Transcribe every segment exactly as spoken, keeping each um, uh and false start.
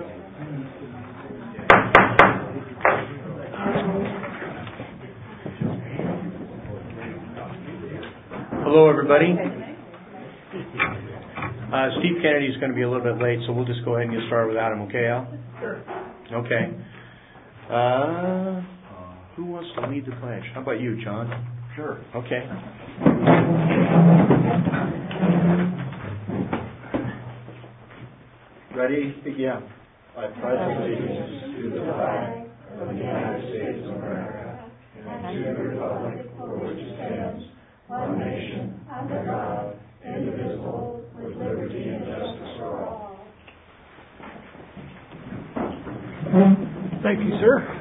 Hello, everybody. Uh, Steve Kennedy is going to be a little bit late, so we'll just go ahead and get started without him, okay, Al? Sure. Okay. Uh, who wants to lead the pledge? How about you, John? Sure. Okay. Ready? Begin. I pledge allegiance to the flag of the United States of America and to the republic for which it stands, one nation, under God, indivisible, with liberty and justice for all. Thank you, sir.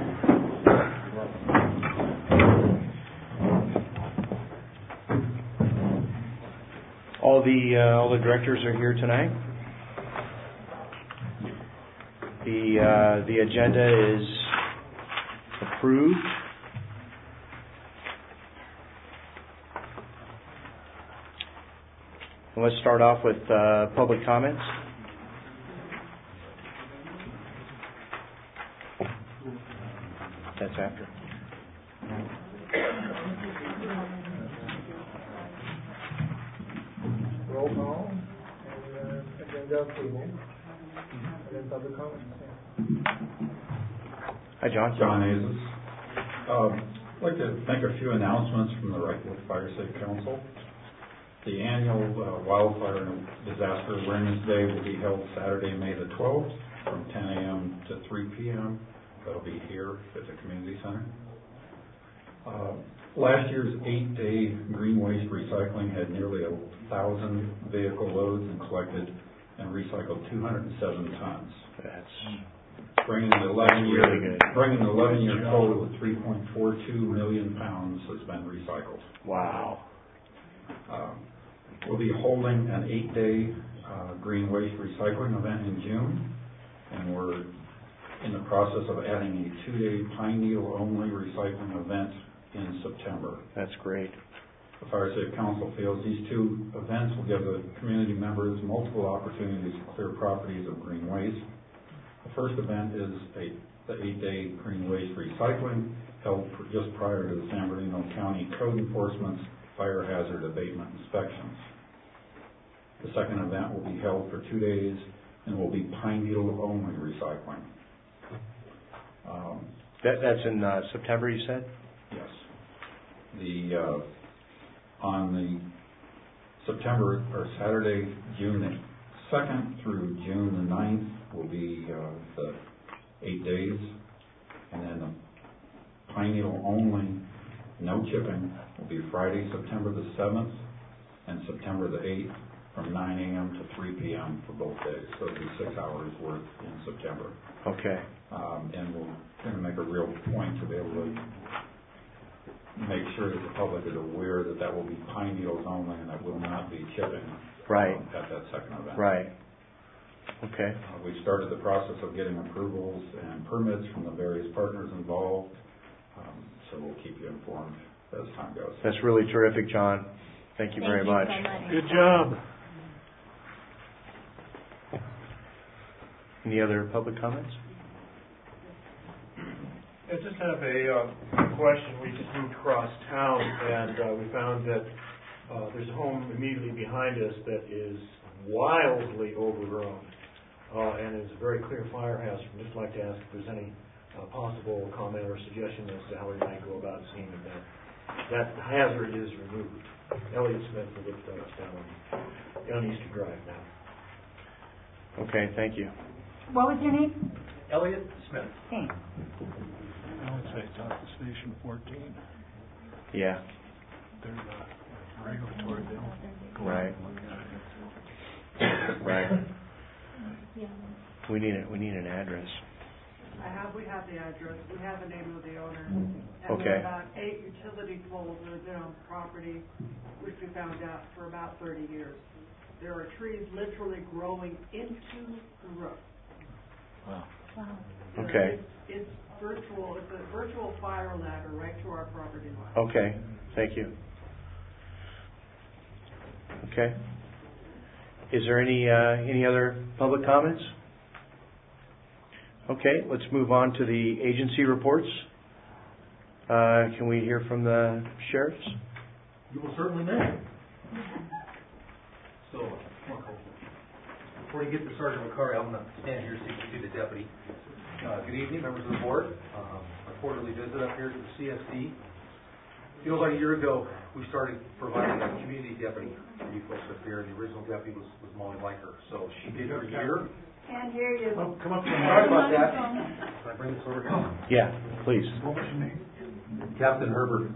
All the uh, all the directors are here tonight. The uh, the agenda is approved. Let's start off with uh, public comments. That's after. Roll call, and uh, agenda approval, and then public comments. Hi, John. John Azes. Um, I'd like to make a few announcements from the Wrightwood Fire Safe Council. The annual uh, Wildfire and Disaster Awareness Day will be held Saturday, May the twelfth, from ten a.m. to three p.m. That'll be here at the community center. Uh, last year's eight-day green waste recycling had nearly a thousand vehicle loads and collected and recycled two hundred seven tons. That's bringing the eleven-year really good. bringing the eleven-year total of three point four two million pounds has been recycled. Wow. Um, we'll be holding an eight-day uh, green waste recycling event in June, and we're in the process of adding a two-day pine needle only recycling event in September. That's great. The Fire Safe Council feels these two events will give the community members multiple opportunities to clear properties of green waste. The first event is a, the eight-day green waste recycling held for just prior to the San Bernardino County Code Enforcement's fire hazard abatement inspections. The second event will be held for two days and will be pine needle only recycling. Um, That, that's in uh, September, you said? yes. The uh, on the September or Saturday, June second through June the ninth will be uh, the eight days, and then the pine needle only, no chipping, will be Friday, September the seventh, and September the eighth, from nine a.m. to three p.m. for both days. So it'll be six hours worth in September. Okay. Um, and we're going to make a real point to be able to make sure that the public is aware that that will be pine needles only and that will not be chipping Right. um, at that second event. Right. Okay. Uh, we've started the process of getting approvals and permits from the various partners involved, um, so we'll keep you informed as time goes. That's really terrific, John. Thank you Thank very you much. so much. Good job. Any other public comments? I just have a uh, question. We just moved across town, and uh, we found that uh, there's a home immediately behind us that is wildly overgrown, uh, and is a very clear fire hazard. I'd just like to ask if there's any uh, possible comment or suggestion as to how we might go about seeing that that hazard is removed. Elliot Smith will get us down down Easter Drive now. Okay, thank you. What was your name? Elliot Smith. Thanks. I would say it's off the Station fourteen. Yeah. They're the regulatory bill. Right. Right. We need a, we need an address. I have, we have the address, we have the name of the owner. And Okay. there are about eight utility poles that have been on property, which we found out for about thirty years. There are trees literally growing into the roof. Wow. Wow. Okay. It's, it's virtual, it's a virtual fire ladder right to our property line. Okay, thank you. Okay. Is there any uh, any other public comments? Okay, let's move on to the agency reports. Uh, can we hear from the sheriffs? You will certainly may. So, before you get to Sergeant McCarty, I'm going to stand here so you can see the deputy. Uh, good evening, members of the board. Um, a quarterly visit up here to the C S D. Feels like a year ago, we started providing a community deputy for you folks up here, and the original deputy was, was Molly Liker. So she did her year. Can't hear you. Come up, come up. Sorry about that. Can I bring this over here? Yeah, please. What was your name? Captain Herbert.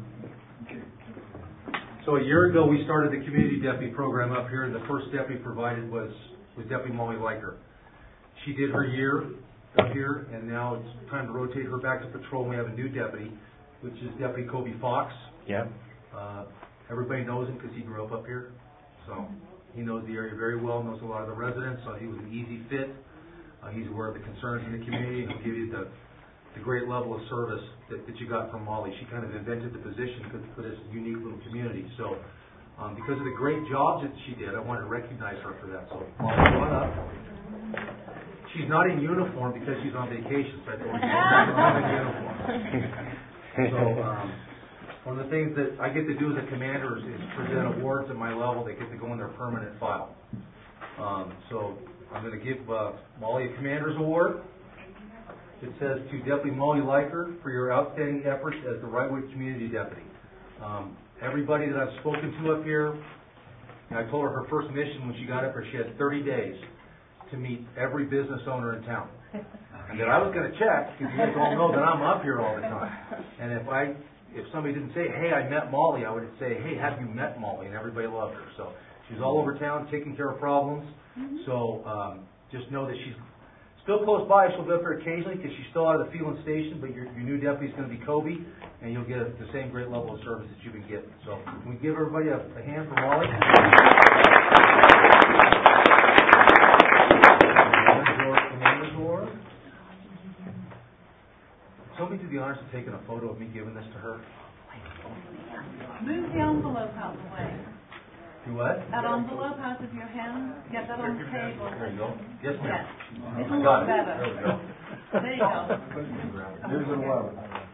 So a year ago, we started the community deputy program up here, and the first deputy provided was, was Deputy Molly Liker. She did her year up here, and now it's time to rotate her back to patrol. We have a new deputy, which is Deputy Kobe Fox. Yeah. Uh, everybody knows him because he grew up up here. So he knows the area very well, knows a lot of the residents, so he was an easy fit. Uh, he's aware of the concerns in the community, and he'll give you the the great level of service that, that you got from Molly. She kind of invented the position for this unique little community. So um, because of the great job that she did, I want to recognize her for that. So Molly, come on up. She's not in uniform because she's on vacation, so I told her she's not in uniform. So um, one of the things that I get to do as a commander is, is present awards at my level that get to go in their permanent file. Um, so I'm going to give uh, Molly a Commander's Award. It says to Deputy Molly Liker for your outstanding efforts as the Wrightwood Community Deputy. Um, everybody that I've spoken to up here, and I told her her first mission when she got up here, she had thirty days to meet every business owner in town. And that I was going to check, because you guys all know that I'm up here all the time. And if I, if somebody didn't say, hey, I met Molly, I would say, hey, have you met Molly? And everybody loved her. So she's all over town taking care of problems. So um, just know that she's still close by. She'll be up here occasionally because she's still out of the Phelan Station, but your, your new deputy is going to be Kobe, and you'll get the same great level of service that you've been getting. So can we give everybody a, a hand for Molly? Somebody do the honors of taking a photo of me giving this to her. Move the envelope out the way. Do what? That envelope out of your hand. Get that on the table. There you go. Yes, ma'am. Yes. It'll Got look it. better. There we go. There you go. Here's the one.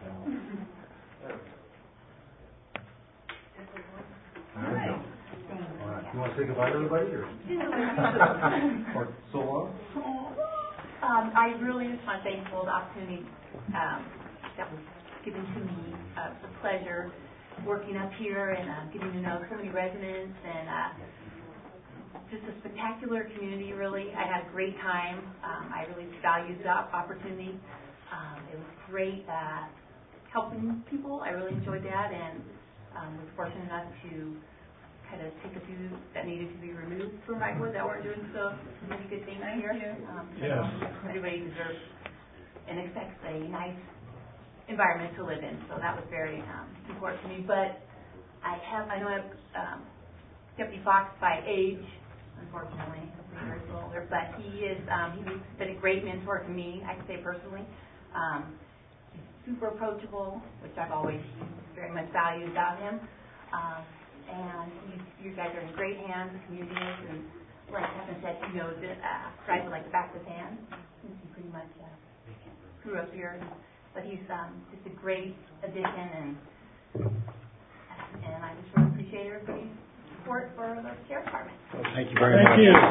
There we go. All right. You want to say goodbye to everybody, or? Or so long? Um, I really just want to thank you for the opportunity um, that was given to me. Uh, it's a pleasure working up here and uh, getting to know so many residents, and uh, just a spectacular community, really. I had a great time. Um, I really valued the opportunity. Um, it was great uh, helping people. I really enjoyed that, and um, was fortunate enough to kind of take a few that needed to be removed from Wrightwood that weren't doing so many good things Thank here. you. Um, so Yes. everybody deserves and expects a nice environment to live in. So that was very um, important to me. But I have, I know I have um, Deputy Fox by age, unfortunately, three years older, but he is, um, he's been a great mentor to me, I can say personally. Um, he's super approachable, which I've always very much valued about him. Um, and he's, you guys are in great hands, the community is, and like Kevin said, he knows it, uh, Wrightwood like the back of his hand, since he pretty much uh, grew up here. And, but he's um, just a great addition, and and I just really appreciate everybody's support for the sheriff's department. Thank you very Thank much. you.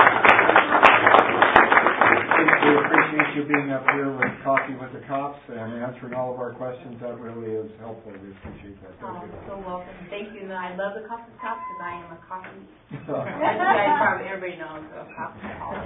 We appreciate you being up here with Coffee with the Cops and answering all of our questions. That really is helpful. We appreciate that. Oh, Thank you. so welcome. Thank you. And I love the coffee shop because I am a coffee. As you guys probably everybody knows, so coffee shop.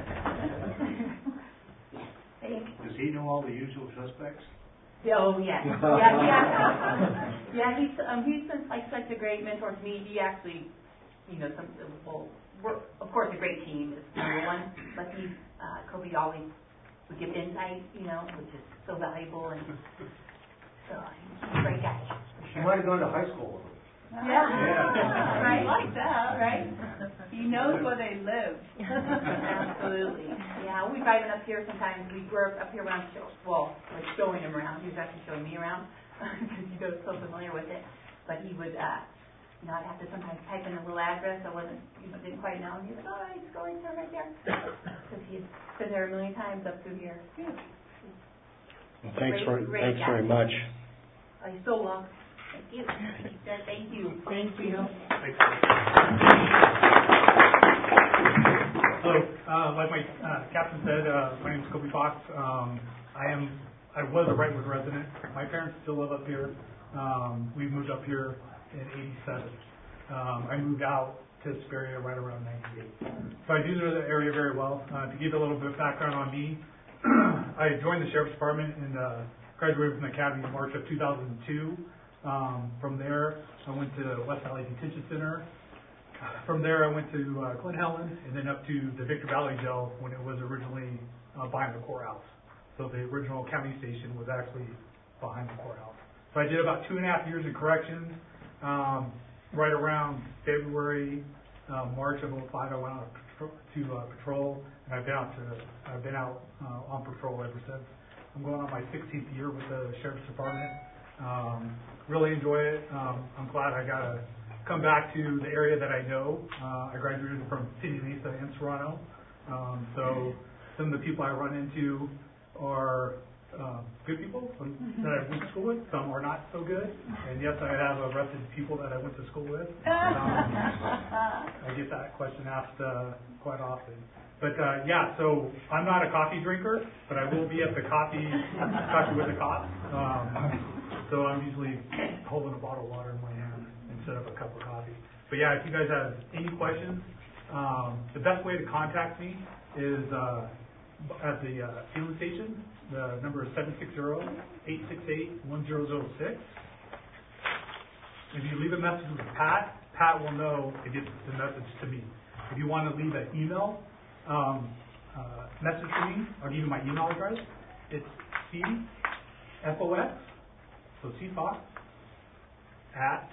Thank you. Does he know all the usual suspects? Oh yes, yeah, yeah, yeah. He's um, he's been like such a great mentor to me. He actually, you know, some well, we're of course a great team is number one, but he's uh, Kobe always would give insight, you know, which is so valuable, and so he's a great guy. She might have gone to high school with him. Yeah, right, I like that. right. He knows where they live. Absolutely. Yeah, we ride him up here sometimes. We were up here when I'm show, well, like showing him around. He was actually showing me around because he was so familiar with it. But he would, uh, you know, I'd have to sometimes type in a little address I wasn't, you know, didn't quite know. And he was like, oh, it's going to right there, because he had been there a million times up through here. Well, thanks Great- for, great thanks guy. very much. Uh, You're so welcome. Thank you. Thank you. Thank you. Hello, uh, like my, uh, captain said, uh, my name is Kobe Fox. Um, I am, I was a Wrightwood resident. My parents still live up here. Um, we moved up here in eighty-seven. Um, I moved out to Hesperia right around ninety-eight. So I do know the area very well. Uh, to give you a little bit of background on me, I joined the Sheriff's Department and, uh, graduated from the Academy in March of two thousand two. Um, from there, I went to West Valley Detention Center. From there, I went to uh, Glen Helen and then up to the Victor Valley Jail when it was originally uh, behind the courthouse. So the original county station was actually behind the courthouse. So I did about two and a half years in corrections. Um, right around February, uh, March of oh five, I went out to uh, patrol, and I've been out to I've been out uh, on patrol ever since. I'm going on my sixteenth year with the Sheriff's Department. Um, really enjoy it. Um, I'm glad I got to come back to the area that I know. Uh, I graduated from City Mesa and Serrano. Um, so some of the people I run into are um, good people some, that I went to school with. Some are not so good. And yes, I have arrested people that I went to school with. Um, I get that question asked uh, quite often. But uh, yeah, so I'm not a coffee drinker, but I will be at the coffee, coffee with the cops. Um, so I'm usually holding a bottle of water in my hand instead of a cup of coffee. But yeah, if you guys have any questions, um, the best way to contact me is uh, at the uh, fueling station. The number is seven six zero, eight six eight, one zero zero six. If you leave a message with Pat, Pat will know to get the message to me. If you want to leave an email um, uh, message to me, I'll give you my email address. It's C F O X, so C Fox, at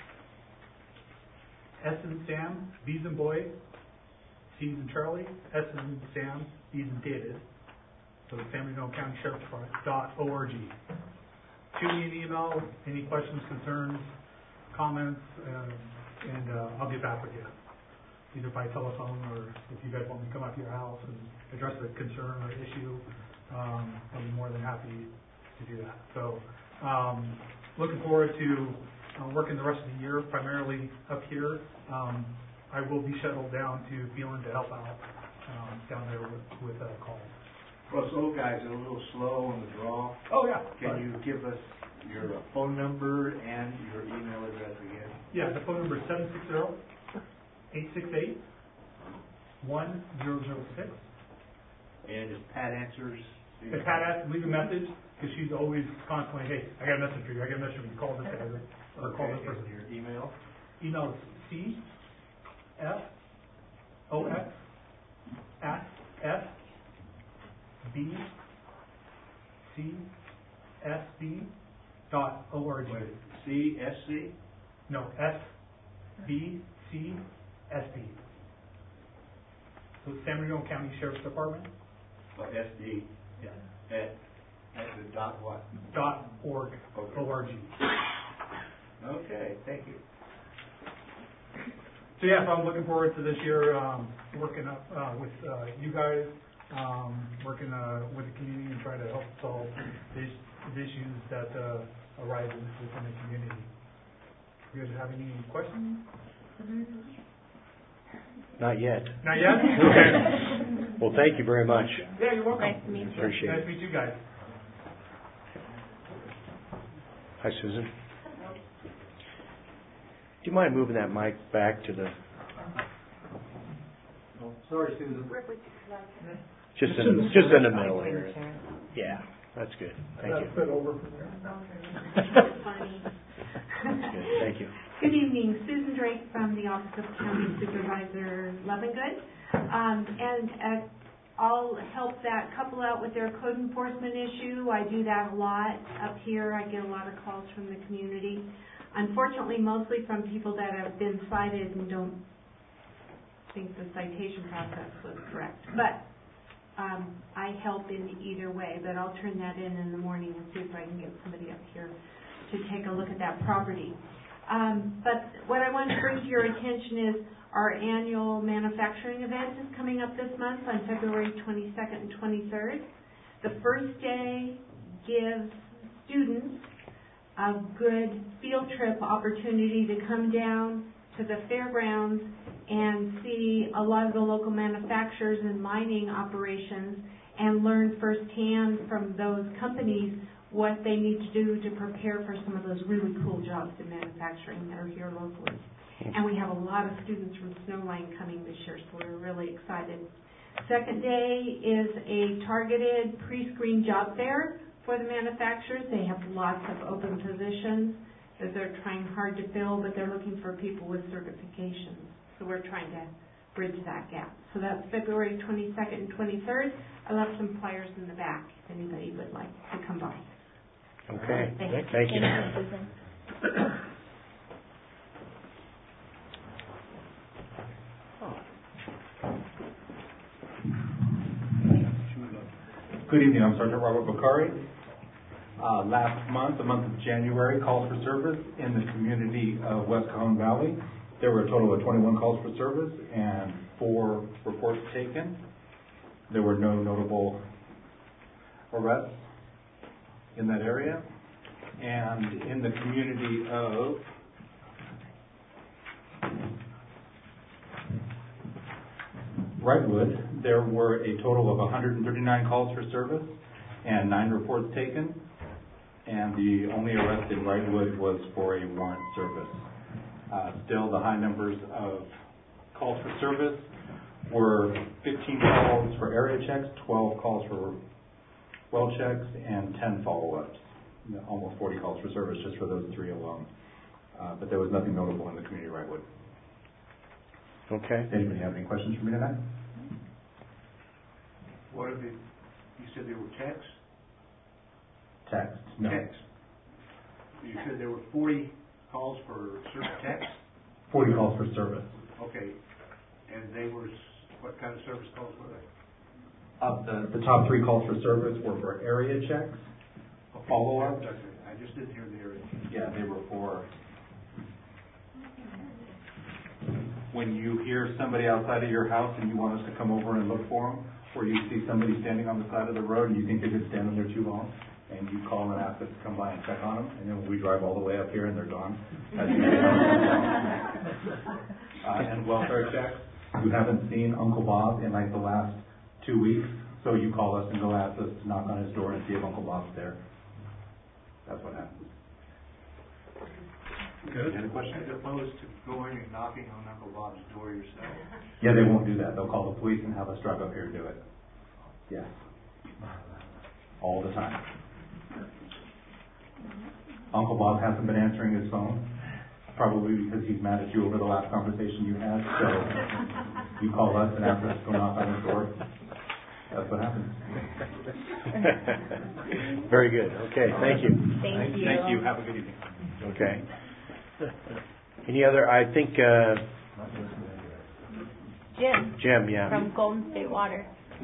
S in Sam, B in boy, C in Charlie, S in Sam, D in David. So the San Bernardino County Sheriff's Department dot org. Shoot me an email, any questions, concerns, comments, uh, and uh, I'll get back with you, either by telephone or if you guys want me to come up to your house and address a concern or issue. Um, I'll be more than happy to do that. So um, looking forward to uh, working the rest of the year, primarily up here. Um, I will be shuttled down to Phelan to help out um, down there with, with uh, calls. Well, this old guy's a little slow on the draw. Oh, yeah. Can Sorry. you give us your uh, phone number and your email address again? Yeah, the phone number is seven six zero, eight six eight, one zero zero six. And if Pat answers... If Pat asks, leave a message, because she's always constantly, hey, I got a message for you, I got a message for you, call this guy, or call this person. And your email? Email is C F O X at F B C S B dot O R G. Wait, C S C? No, F B C S B. So San Bernardino County Sheriff's Department. Oh, S D. Yeah. At, at the dot what? Dot org. Okay. O R G. Okay, thank you. So yeah, so I'm looking forward to this year, um, working up uh, with uh, you guys, um, working uh, with the community and trying to help solve these, these issues that uh, arise within the community. You guys have any questions? Not yet. Not yet? Okay. Well, thank you very much. Yeah, you're welcome. Nice to meet you. Appreciate Nice it. to meet you guys. Hi, Susan. Do you mind moving that mic back to the, Oh, sorry, Susan. just in, just in the middle here? Yeah, that's good. Thank you. Fit over from there. Funny. That's good. Thank you. Good evening, Susan Drake from the Office of County Supervisor Levengood. Um, and uh, I'll help that couple out with their code enforcement issue. I do that a lot up here. I get a lot of calls from the community. Unfortunately, mostly from people that have been cited and don't think the citation process was correct. But um, I help in either way, but I'll turn that in in the morning and see if I can get somebody up here to take a look at that property. Um, but what I want to bring to your attention is our annual manufacturing event is coming up this month on February twenty-second and twenty-third. The first day gives students a good field trip opportunity to come down to the fairgrounds and see a lot of the local manufacturers and mining operations and learn firsthand from those companies what they need to do to prepare for some of those really cool jobs in manufacturing that are here locally. And we have a lot of students from Snowline coming this year, so we're really excited. Second day is a targeted pre-screen job fair for the manufacturers. They have lots of open positions that they're trying hard to fill, but they're looking for people with certifications. So we're trying to bridge that gap. So that's February twenty-second and twenty-third. I left some flyers in the back if anybody would like to come by. Okay, Thank thank, you. thank you. Thank you, Susan. Good evening, I'm Sergeant Robert Bakari. Uh, last month, the month of January, calls for service in the community of West Cajon Valley. There were a total of twenty-one calls for service and four reports taken. There were no notable arrests in that area. And in the community of Wrightwood, there were a total of one hundred thirty-nine calls for service and nine reports taken. And the only arrest in Wrightwood was for a warrant service. Uh, still, the high numbers of calls for service were fifteen calls for area checks, twelve calls for well checks, and ten follow-ups. Almost forty calls for service just for those three alone. Uh, but there was nothing notable in the community of Wrightwood. Okay. Anybody have any questions for me tonight? What are the, you said there were texts? Text? No. Texts. You said there were forty calls for certain texts? forty calls for service. Okay. And they were, what kind of service calls were they? Uh, the, the top three calls for service were for area checks, Okay. follow-ups. I just didn't hear the area. Yeah, they were for when you hear somebody outside of your house and you want us to come over and look for them, or you see somebody standing on the side of the road and you think they've been standing there too long, and you call and ask us to come by and check on them, and then we drive all the way up here and they're gone. That's uh, and welfare checks. You haven't seen Uncle Bob in like the last two weeks, so you call us and go ask us to knock on his door and see if Uncle Bob's there. That's what happens. Good. Any questions? As opposed to going and knocking on Uncle Bob's door yourself. Yeah, they won't do that. They'll call the police and have us drive up here and do it. Yes. All the time. Uncle Bob hasn't been answering his phone, probably because he's mad at you over the last conversation you had. So you call us and ask us to go knock on his door. That's what happens. Very good. Okay, thank you. Thank you. Thank you. Have a good evening. Okay. Any other, I think, uh, Jim Jim, yeah. from Golden State Water.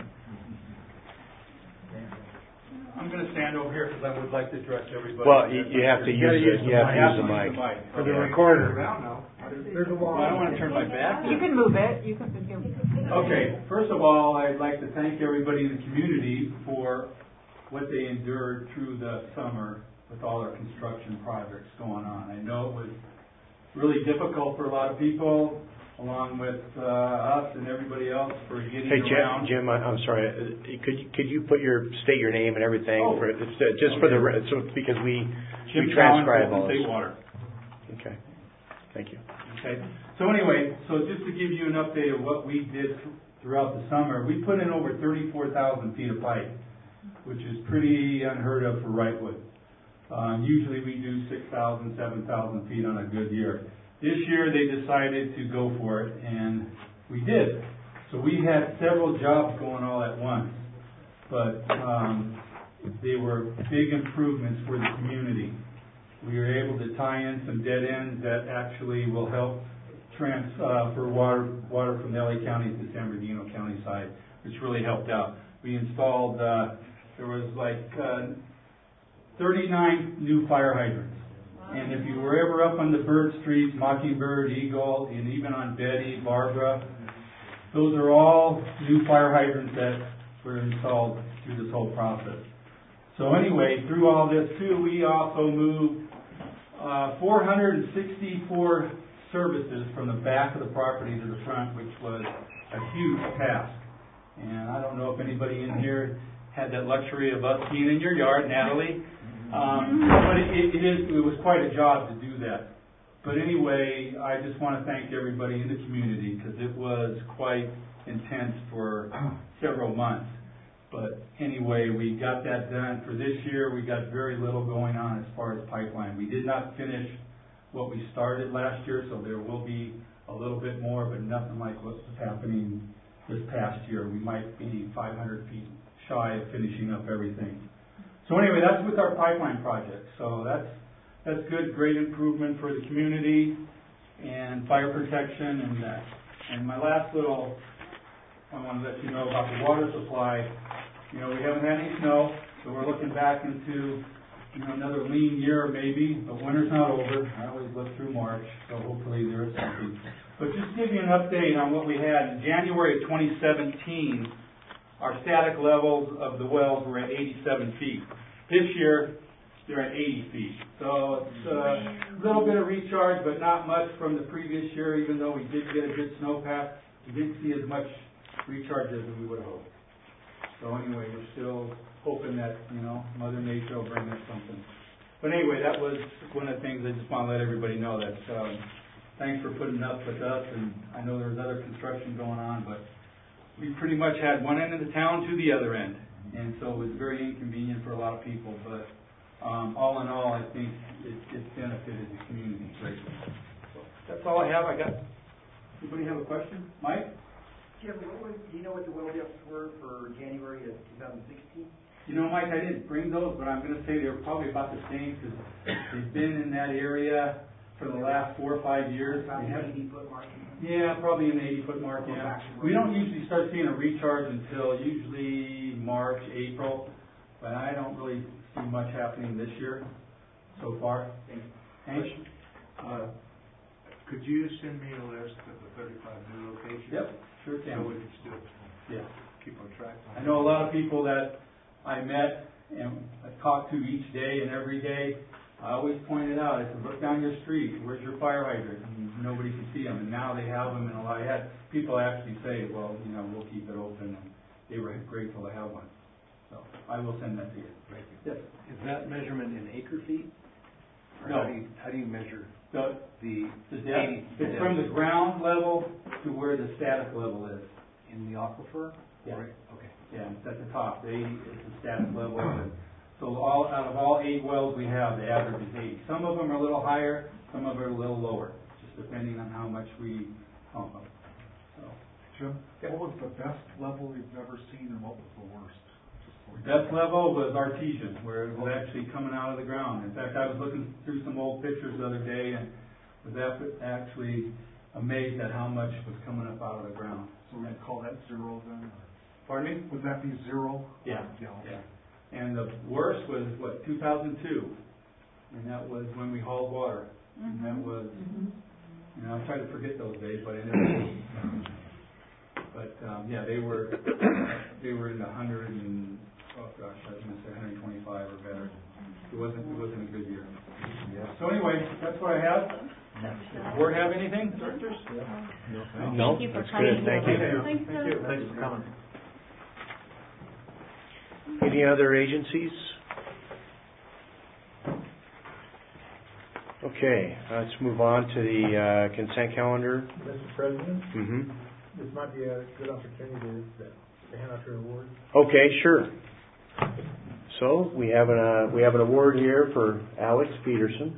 I'm going to stand over here because I would like to address everybody. Well, you, you have to use the, you have to use the mic. For the Yeah. recorder. Around now. There's a wall. I don't want to turn my back. You can move it. You can. You can. Okay, first of all, I'd like to thank everybody in the community for what they endured through the summer with all our construction projects going on. I know it was really difficult for a lot of people, along with uh, us and everybody else for getting Hey, Jim, around. Jim, I- I'm sorry, uh, could you, could you put your, state your name and everything Oh. for, it's, uh, just for the, re- so, because we, Jim we Cowan, transcribe all Golden this. State Water. Okay, thank you. Okay, so anyway, so just to give you an update of what we did th- throughout the summer, we put in over thirty-four thousand feet of pipe, which is pretty unheard of for Wrightwood. Um, usually we do six thousand, seven thousand feet on a good year. This year they decided to go for it, and we did. So we had several jobs going all at once, but um, they were big improvements for the community. We were able to tie in some dead ends that actually will help transfer water water from the L A County to San Bernardino County side, which really helped out. We installed, uh, there was like uh, thirty-nine new fire hydrants. And if you were ever up on the Bird Street, Mockingbird, Eagle, and even on Betty, Barbara, those are all new fire hydrants that were installed through this whole process. So anyway, through all this too, we also moved uh, four hundred sixty-four services from the back of the property to the front, which was a huge task. And I don't know if anybody in here had that luxury of us being in your yard, Natalie. Um, but it, it is, it was quite a job to do that. But anyway, I just want to thank everybody in the community because it was quite intense for several months. But anyway, we got that done. For this year, we got very little going on as far as pipeline. We did not finish what we started last year, so there will be a little bit more, but nothing like what was happening this past year. We might be five hundred feet shy of finishing up everything. So anyway, that's with our pipeline project. So that's that's good, great improvement for the community and fire protection and that. And my last little, I want to let you know about the water supply. You know, we haven't had any snow, so we're looking back into, you know, another lean year maybe, but winter's not over. I always look through March, so hopefully there is something. But just to give you an update on what we had, in January of twenty seventeen, our static levels of the wells were at eighty-seven feet. This year, they're at eighty feet. So it's a little bit of recharge, but not much from the previous year, even though we did get a good snowpack. We didn't see as much recharge as we would have hoped. So anyway, we're still hoping that, you know, Mother Nature will bring us something. But anyway, that was one of the things I just want to let everybody know that um, thanks for putting up with us. And I know there was other construction going on, but we pretty much had one end of the town to the other end. And so it was very inconvenient for a lot of people. But um, all in all, I think it, it benefited the community greatly. So that's all I have. I got, anybody have a question? Mike? Jim, what was, do you know what the well depths were for January of two thousand sixteen? You know, Mike, I didn't bring those, but I'm going to say they're probably about the same because they've been in that area for the last four or five years. About the eighty foot mark? Yeah, probably in the eighty foot mark, yeah. We don't usually start seeing a recharge until usually March, April, but I don't really see much happening this year so far. Hank? Uh, could you send me a list of the thirty-five new locations? Yep, sure can. So we can still Yeah. keep on track. I know a lot of people that I met and I talked to each day and every day. I always pointed out, I said, look down your street, where's your fire hydrant? And nobody could see them, and now they have them, and a lot. I had people actually say, well, you know, we'll keep it open, and they were grateful to have one. So I will send that to you. Thank you. Yes. Is that measurement in acre feet? Or No. How do you, how do you measure The, the, the depth, it's from the ground level to where the static level is. in the aquifer? Yeah. Right, okay. Yeah, it's at the top, the eighty is the static level of it. So all, out of all eight wells we have, the average is eighty. Some of them are a little higher, some of them are a little lower, just depending on how much we pump them. So, Jim, what was the best level you've ever seen and what was the worst? best level was artesian, where it was actually coming out of the ground. In fact, I was looking through some old pictures the other day and was af- actually amazed at how much was coming up out of the ground. So we call that zero then? Pardon me? Would that be zero? Yeah. Yeah. Yeah. And the worst was, what, two thousand two, and that was when we hauled water. And that was, you know, I try to forget those days, but I never. But, um, yeah, they were, they were in the hundred and, oh gosh, I was gonna say one hundred twenty-five or better. It wasn't, it wasn't a good year. Yeah. So anyway, that's what I have. Does the board have anything, directors? No, Thank you for that's coming. good. Thank you. Thanks, Thank you. Thanks for coming. Any other agencies? Okay, let's move on to the uh, consent calendar. Mister President, Mm-hmm. this might be a good opportunity to, to hand out your awards. Okay, sure. So we have an uh, we have an award here for Alex Peterson.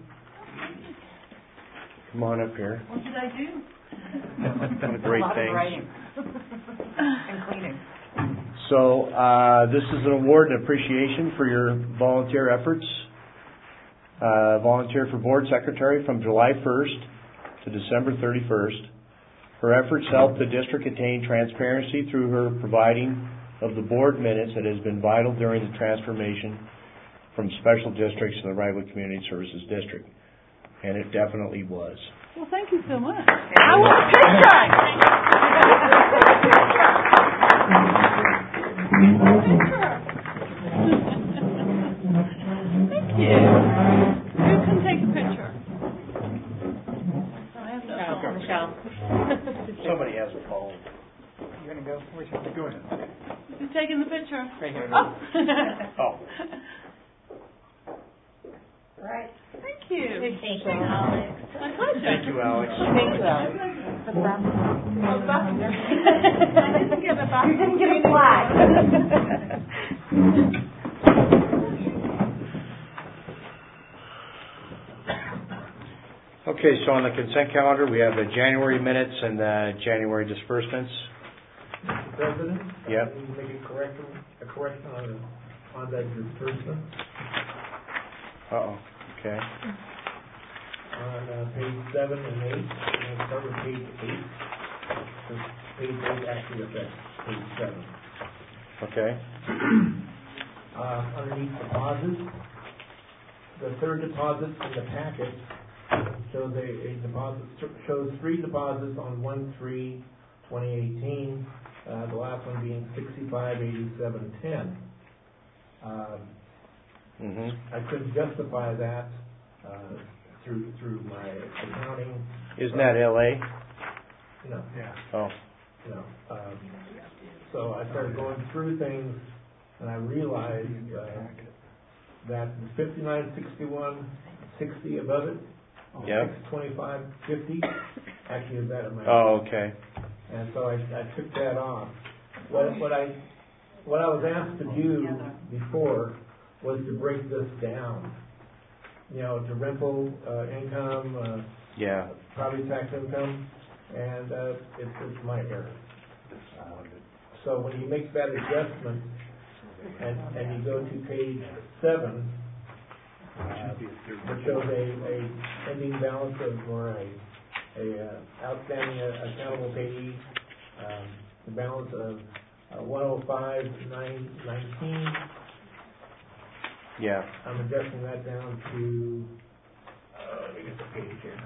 Come on up here. What did I do? What a great A lot thing. of writing. And cleaning. So uh, this is an award and appreciation for your volunteer efforts. Uh, volunteer for board secretary from July first to December thirty-first. Her efforts helped the district attain transparency through her providing of the board minutes that has been vital during the transformation from special districts to the Wrightwood Community Services District. And it definitely was. Well, thank you so much. I want a picture. go. Where's your, go ahead. Who's taking the picture? Right here. Oh. Oh. Right. Thank you. Thank you, Alex. My pleasure. Thank you, Alex. Thank you, Alex. Oh, that's I didn't get a box. You didn't get a plaque. Okay, so on the consent calendar, we have the January minutes and the January disbursements. Mister President? Yep. I need to make a correction, a correction on, the- on that disbursement. Uh-oh, okay. On uh, page seven and eight, and start with page eight. Because page eight actually affects page seven. Okay. Uh, underneath deposits, the third deposit in the packet shows a, a deposit, shows three deposits on one three twenty eighteen, uh, the last one being sixty-five eighty-seven ten. Um, Mm-hmm. I couldn't justify that, uh, through, through my accounting. Isn't that L A? No. Yeah. Oh. No. Um, so I started going through things, and I realized, uh, that the fifty-nine sixty-one sixty above it, Yep. six twenty-five fifty, actually is that in my. Oh, okay. And so I, I took that off. What, what I, what I was asked to do before was to break this down. You know, to rental, uh, income, uh, Yeah. property tax income, and, uh, it's, it's my error. Uh, So when you make that adjustment, and, and you go to page seven, uh, which shows a, a ending balance of, or a, a uh, outstanding uh, accountable payee, um, the balance of uh, one oh five nine nineteen. Yeah. I'm adjusting that down to, uh, let me get the page here.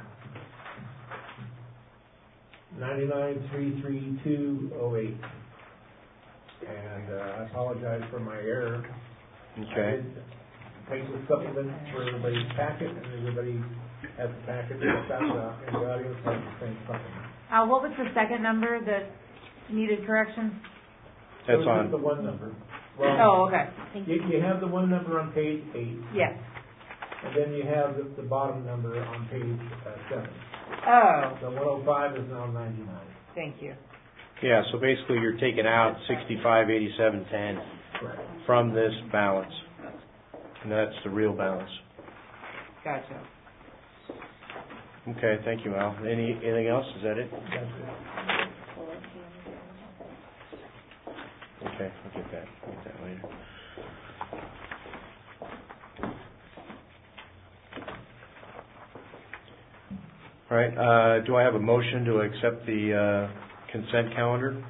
Ninety-nine three three two oh eight. And, uh, I apologize for my error. Okay. I did take the supplement for everybody's packet, and everybody has the packet, that's out uh, in the audience, has the same supplement. Uh, what was the second number that needed correction? It That's was on. just the one number. Well, Oh, okay. you, you have the one number on page eight, Yes. and then you have the, the bottom number on page uh, seven. Oh, The one oh five is now ninety-nine. thank you. Yeah, so basically you're taking out sixty-five eighty-seven ten Correct. from this balance. And that's the real balance. Gotcha. Okay, thank you, Al. Any, anything else? Is that it? That's it. Okay, I'll get that. I'll get that later. All right, uh, do I have a motion to accept the, uh, consent calendar?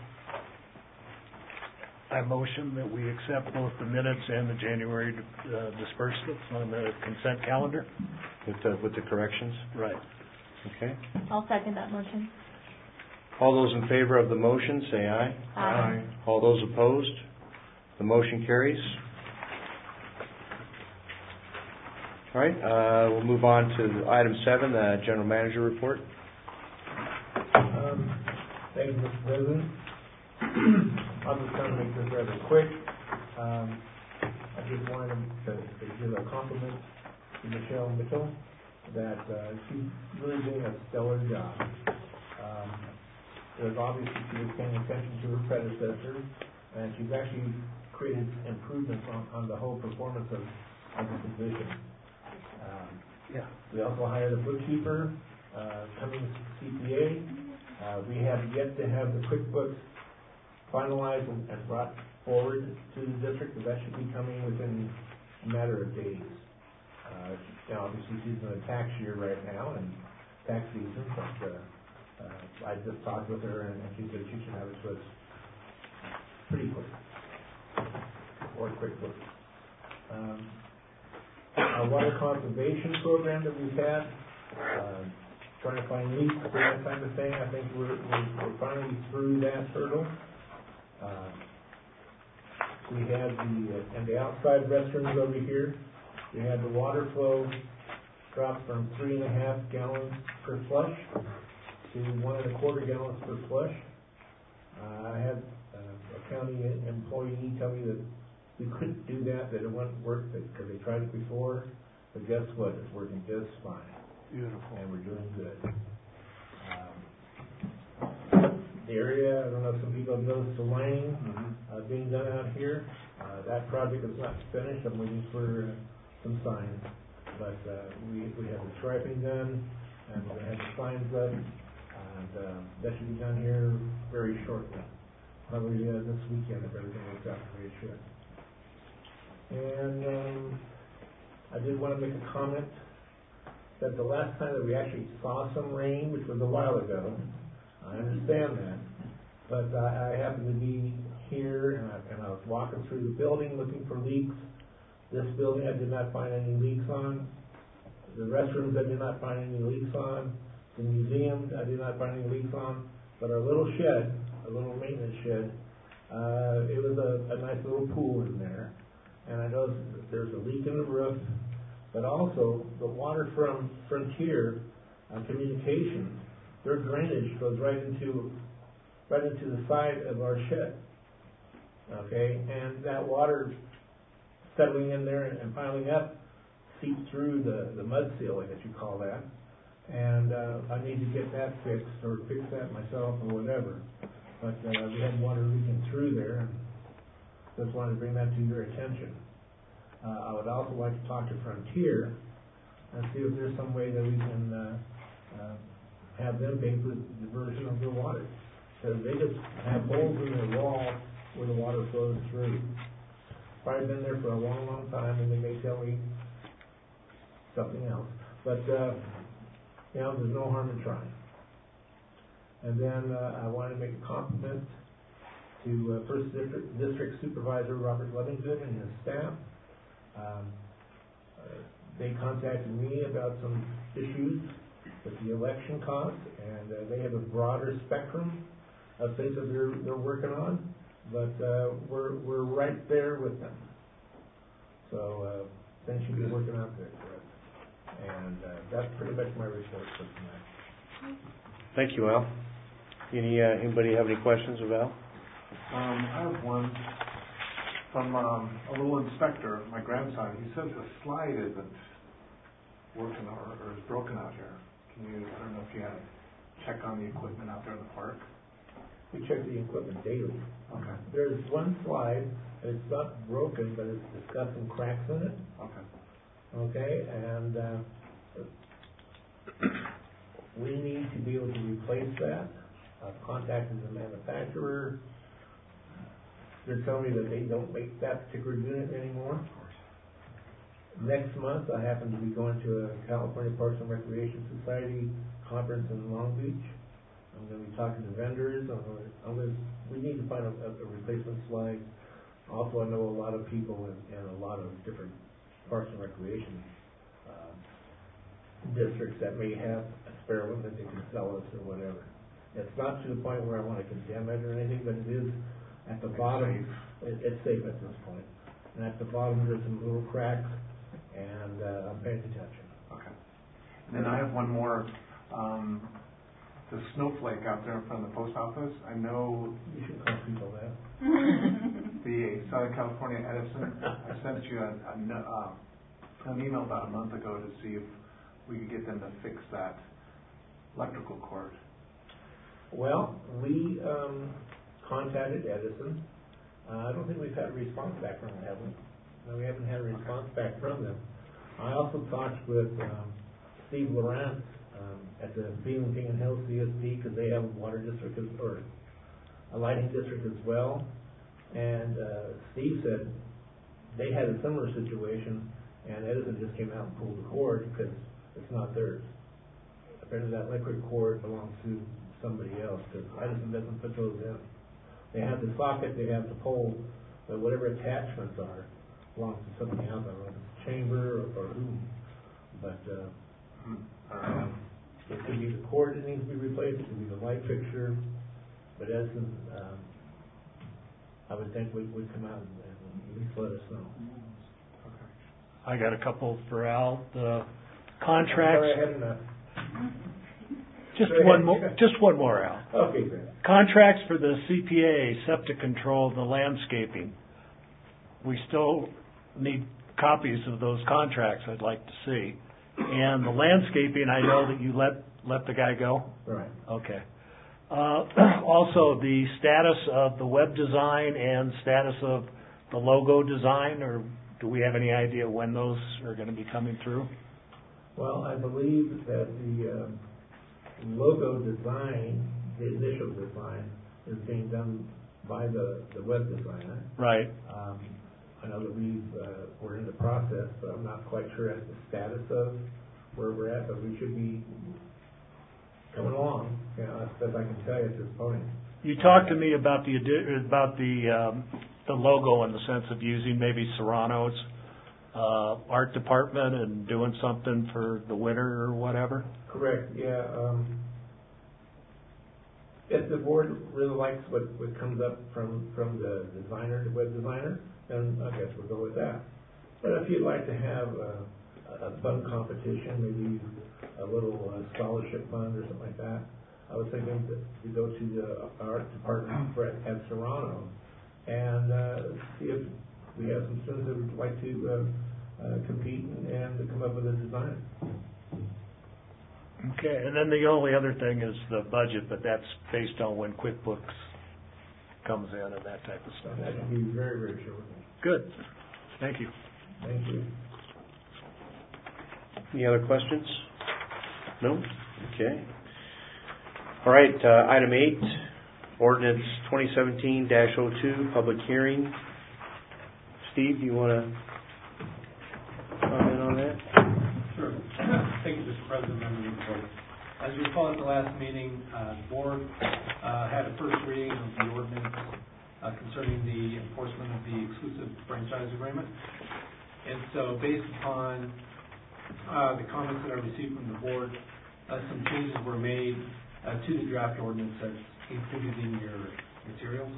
I motion that we accept both the minutes and the January uh, disbursements on the consent calendar. With the, with the corrections? Right. Okay. I'll second that motion. All those in favor of the motion, say aye. Aye. All those opposed? The motion carries. All right, uh, we'll move on to item seven, the general manager report. Um, Thank you, Mister President. I'll just try to make this rather quick. Um, I just wanted to, to give a compliment to Michelle Mitchell that uh, she's really doing a stellar job. Um, there's obviously she was paying attention to her predecessor, and she's actually created improvements on, on the whole performance of, of the position. Um, Yeah. we also hired a bookkeeper, uh, Cummings C P A. Uh, we have yet to have the QuickBooks finalized and, and brought forward to the district, but that should be coming within a matter of days. Uh, now, obviously, she's in a tax year right now and tax season, but uh, uh, I just talked with her and, and she said she should have it to us pretty quick, or QuickBooks. Um, our water conservation program that we've had, uh, trying to find leaks and that type of thing, I think we're, we're, we're finally through that hurdle. Uh, we have the, uh, and the outside restrooms over here, we had the water flow drop from three and a half gallons per flush to one and a quarter gallons per flush. Uh, I had uh, county employee tell me that we couldn't do that, that it wouldn't work, because they tried it before, but guess what, it's working just fine. Beautiful. And we're doing good. Um, the area, I don't know if some people have noticed the lining, Mm-hmm. uh, being done out here. Uh, that project is not finished, I'm waiting for uh, some signs. But, uh, we, we have the striping done, and we're gonna have the signs up, and, uh, that should be done here very shortly. Probably, uh, this weekend if everything works out the way it should. And, um, I did wanna make a comment that the last time that we actually saw some rain, which was a while ago, I understand that, but I, I happened to be here and I, and I was walking through the building looking for leaks. This building I did not find any leaks on. The restrooms I did not find any leaks on. The museum I did not find any leaks on. But our little shed, a little maintenance shed, uh, it was a, a nice little pool in there. And I noticed that there's a leak in the roof, but also the water from Frontier uh, Communications, their drainage goes right into right into the side of our shed. Okay, and that water settling in there and, and piling up seeps through the, the mud ceiling, as you call that. And uh, I need to get that fixed or fix that myself or whatever. But uh, we had water leaking through there, and just wanted to bring that to your attention. Uh, I would also like to talk to Frontier and see if there's some way that we can uh, uh, have them pay for the diversion of their water. Because they just have holes in their wall where the water flows through. Probably been there for a long, long time, and they may tell me something else. But, uh, you know, there's no harm in trying. And then uh, I want to make a compliment to uh, First District, District Supervisor Robert Levingood and his staff. Um, uh, they contacted me about some issues with the election costs, and uh, they have a broader spectrum of things that they're, they're working on, but uh, we're, we're right there with them. So uh, things should be working out good for us. And uh, that's pretty much my report for tonight. Thank you, Al. Any, uh, anybody have any questions of Al? Um, I have one from um, a little inspector, my grandson. He says the slide isn't working or, or is broken out here. Can you, I don't know if you have check on the equipment out there in the park? We check the equipment daily. Okay. There's one slide, and it's not broken, but it's, it's got some cracks in it. Okay. Okay, and uh, we need to be able to replace that. I've contacted the manufacturer. They're telling me that they don't make that particular unit anymore. Of course. Next month, I happen to be going to a California Parks and Recreation Society conference in Long Beach. I'm going to be talking to vendors. I'm going to, I'm going to, we need to find a, a replacement slide. Also, I know a lot of people in, in a lot of different Parks and Recreation uh, districts that may have a spare one that they can sell us or whatever. It's not to the point where I want to condemn it or anything, but it is at the bottom. It, it's safe at this point. And at the bottom, there's some little cracks, and uh, I'm paying attention. Okay. And then I have one more. Um, the snowflake out there in front of the post office. I know you should call people that. The Southern California Edison. I sent you a, a, uh, an email about a month ago to see if we could get them to fix that electrical cord. Well, we um, contacted Edison. Uh, I don't think we've had a response back from them, have we? No, we haven't had a response back from them. I also talked with um, Steve Lawrence um, at the Bealing King and Hills C S D, because they have a water district as, or a lighting district as well. And uh, Steve said they had a similar situation, and Edison just came out and pulled the cord because it's not theirs. Apparently that electric cord belongs to somebody else, because Edison doesn't put those in. They have the socket, they have the pole, but whatever attachments are belongs to somebody else. I don't know if it's a chamber or, or who. But uh, uh, it could be the cord that needs to be replaced, it could be the light fixture, but Edison, um, I would think would, would come out and, and at least let us know. I got a couple for Al. The contracts. Sorry, I had enough. Just Go one ahead. more, just one more, Al. Okay, great. Contracts for the C P A, septic control, the landscaping. We still need copies of those contracts I'd like to see. And the landscaping, I know that you let, let the guy go? Right. Okay. Uh, also, the status of the web design and status of the logo design, or do we have any idea when those are going to be coming through? Well, I believe that the um, logo design, the initial design, is being done by the, the web designer. Right. Um, I know that we've, uh, we're in the process, but I'm not quite sure as the status of where we're at, but we should be coming along, you know, as best I can tell you at this point. You talked to me about the addi- about the um, the logo in the sense of using maybe Serrano's uh, art department and doing something for the winter or whatever. Correct. Yeah. Um, if the board really likes what, what comes up from from the designer, the web designer, then I guess we'll go with that. But if you'd like to have a, a fun competition, maybe a little uh, scholarship fund or something like that, I was thinking to, to go to the art department for, at Serrano and uh, see if we have some students that would like to uh, uh, compete and, and to come up with a design. Okay, and then the only other thing is the budget, but that's based on when QuickBooks comes in and that type of stuff. That should be very, very short. Good. Thank you. Thank you. Any other questions? No? Okay. All right, uh, item eight, ordinance twenty seventeen dash oh two, public hearing. Steve, do you want to comment on that? Sure. Thank you, Mister President, members of the board. As you recall at the last meeting, uh, the board uh, had a first reading of the ordinance uh, concerning the enforcement of the exclusive franchise agreement. And so based upon uh, the comments that I received from the board, uh, some changes were made uh, to the draft ordinance that's included in your materials.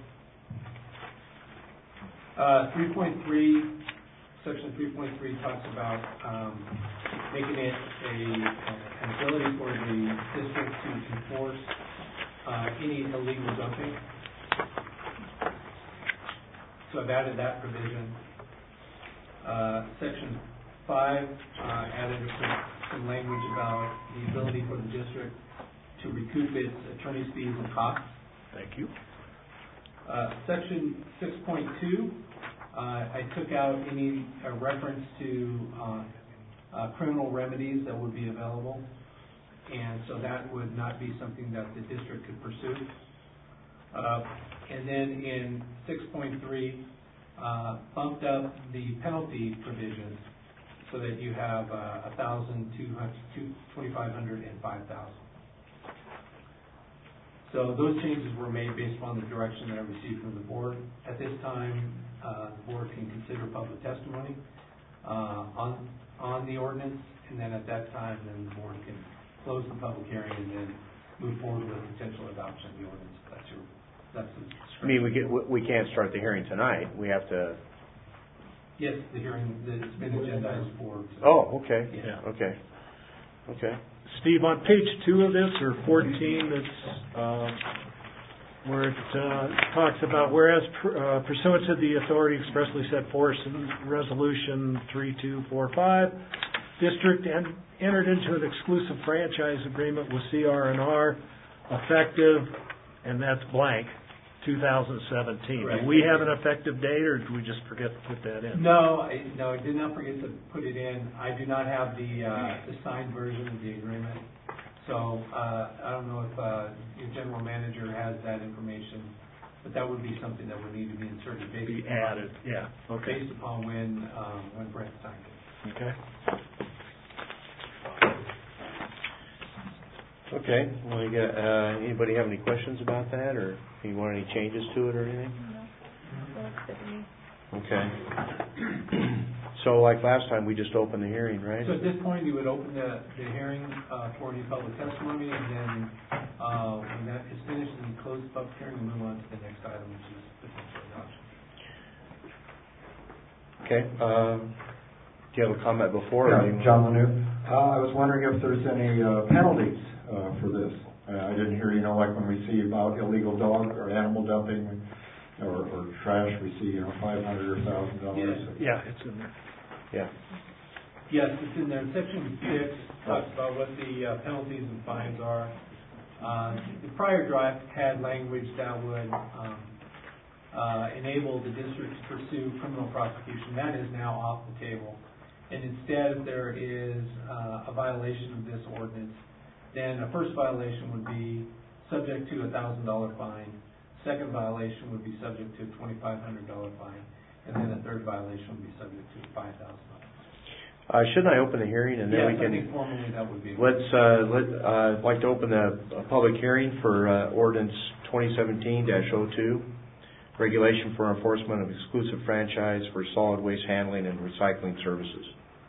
Uh, three point three, section three point three talks about um, making it a, an ability for the district to enforce uh, any illegal dumping. So I've added that provision. Uh, section five uh, added some, some language about the ability for the district to recoup its attorney's fees and costs. Thank you. Uh, section six point two, uh, I took out any uh, reference to uh, uh, criminal remedies that would be available, and so that would not be something that the district could pursue. Uh, and then in six point three, uh, bumped up the penalty provisions so that you have uh, one thousand, two hundred, twenty-five hundred, and five thousand. So those changes were made based upon the direction that I received from the board. At this time, uh, the board can consider public testimony uh, on on the ordinance, and then at that time, then the board can close the public hearing and then move forward with potential adoption of the ordinance. That's your that's the I mean, we get, we can't start the hearing tonight. We have to. Yes, the hearing it's been agendized for. Oh, okay. Yeah. Okay. Okay. Steve, on page two of this, or fourteen, that's um, where it uh, talks about, whereas pr- uh, pursuant to the authority expressly set forth in Resolution three two four five, district en- entered into an exclusive franchise agreement with C R and R effective, and that's blank, two thousand seventeen. Correct. Do we have an effective date, or did we just forget to put that in? No, I, no, I did not forget to put it in. I do not have the, uh, the signed version of the agreement. So, uh, I don't know if, uh, your general manager has that information, but that would be something that would need to be inserted based Be upon, added, yeah, okay. based upon when, um, when Brent signed it. Okay. Okay. Well, you got, uh, anybody have any questions about that, or you want any changes to it or anything? No. That's good to me. Okay. So like last time, we just opened the hearing, right? So at this point, you would open the, the hearing, uh, for any public testimony, and then, uh, when that is finished, and you close the public hearing, and move on to the next item, which is potential adoption. Okay. Um, Do you have a comment before? Yeah, or you- John Lanu. Uh, I was wondering if there's any uh, penalties uh, for this. Uh, I didn't hear, you know, like when we see about illegal dog or animal dumping or, or trash, we see, you know, five hundred or thousand dollars. Yeah, it's in there. Yeah. Yes, it's in there. Section six talks about what the uh, penalties and fines are. Uh, the prior draft had language that would um, uh, enable the district to pursue criminal prosecution. That is now off the table. And instead, if there is uh, a violation of this ordinance, then a first violation would be subject to a thousand dollar fine. Second violation would be subject to a twenty-five hundred dollar fine, and then a third violation would be subject to a five thousand dollars. Uh, shouldn't I open the hearing and then Yes, we can? I think formally that would be. Let's, uh, let, uh, I'd like to open the a public hearing for, uh, ordinance twenty seventeen dash oh two, regulation for enforcement of exclusive franchise for solid waste handling and recycling services.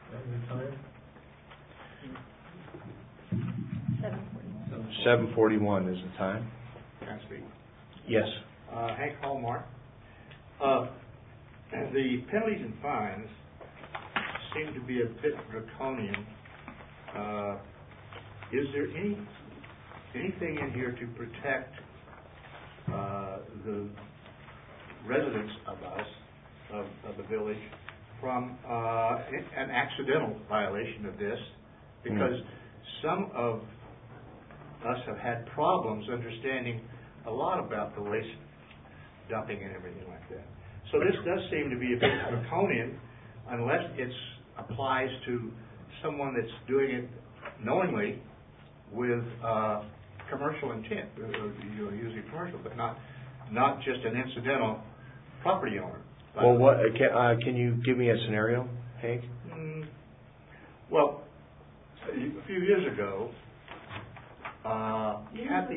Seven forty-one is the time. Can I speak? Yes. Uh, Hank Hallmark. Uh, the penalties and fines seem to be a bit draconian. Uh, is there any anything in here to protect uh, the residents of us, of, of the village, from uh, an accidental violation of this? Because mm. some of us have had problems understanding a lot about the waste dumping and everything like that. So this does seem to be a bit draconian unless it applies to someone that's doing it knowingly with uh, commercial intent, or, you know, usually commercial, but not not just an incidental property owner. But well, what can, uh, can you give me a scenario, Hank? Mm, well, a few years ago, uh, Kathy.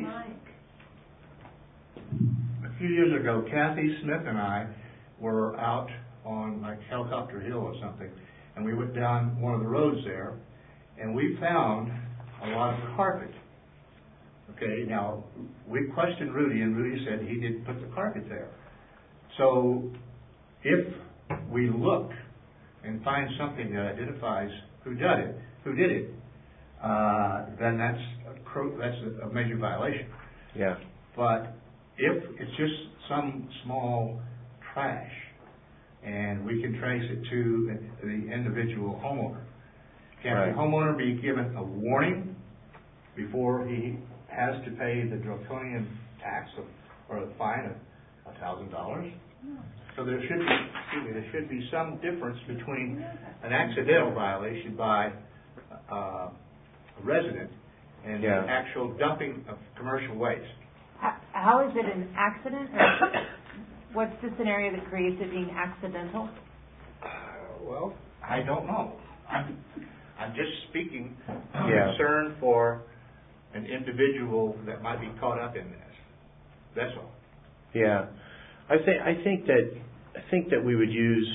A few years ago, Kathy Smith and I were out on like Helicopter Hill or something, and we went down one of the roads there, and we found a lot of carpet. Okay, now we questioned Rudy, and Rudy said he didn't put the carpet there. So if we look and find something that identifies who did it, who did it, uh, then that's a cro- that's a, a major violation. Yeah. But if it's just some small trash, and we can trace it to the individual homeowner, can right. the homeowner be given a warning before he has to pay the draconian tax of, or a fine of a thousand dollars? So there should be, excuse me, there should be some difference between an accidental violation by uh, a resident and yeah. the actual dumping of commercial waste. How is it an accident? Or what's the scenario that creates it being accidental? Uh, well, I don't know. I'm, I'm just speaking yeah. concern for an individual that might be caught up in this. That's all. Yeah, I think I think that I think that we would use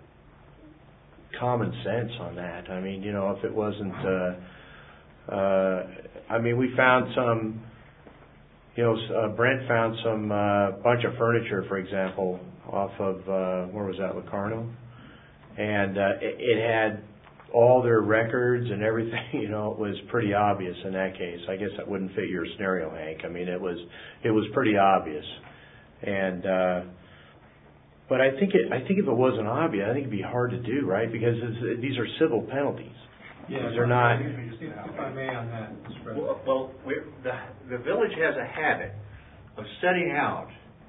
common sense on that. I mean, you know, if it wasn't, uh, uh, I mean, we found some. You know, uh, Brent found some uh, bunch of furniture, for example, off of uh, where was that, Locarno, and uh, it, it had all their records and everything. You know, it was pretty obvious in that case. I guess that wouldn't fit your scenario, Hank. I mean, it was it was pretty obvious, and uh, but I think it I think if it wasn't obvious, I think it'd be hard to do, right? Because it's, these are civil penalties. Yeah, they're not. If I may on that, Mister President. Well, well we're, the the village has a habit of setting out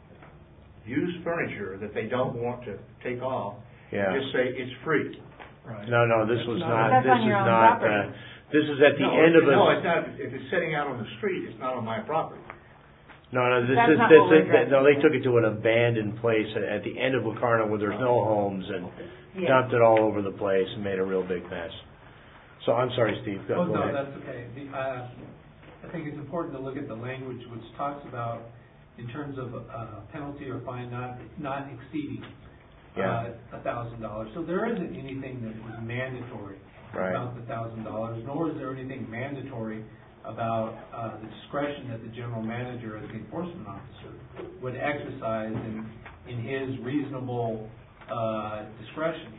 used furniture that they don't want to take off. Yeah. And just say it's free. Right. No, no, this was not. That's This on is your own not. property. Uh, this is at the no, end of a. No, it's not. If it's sitting out on the street, it's not on my property. No, no, this That's is, not this what is, we're no, they took it to an abandoned place at, at the end of Locarno where there's no homes and Yeah. dumped it all over the place and made a real big mess. So I'm sorry, Steve. Go, Oh, go no, ahead. that's okay. The, uh, I think it's important to look at the language which talks about in terms of uh, penalty or fine not not exceeding Yeah. a thousand dollars. So there isn't anything that is mandatory Right. about the thousand dollars, nor is there anything mandatory about uh, the discretion that the general manager as the enforcement officer would exercise in in his reasonable uh, discretion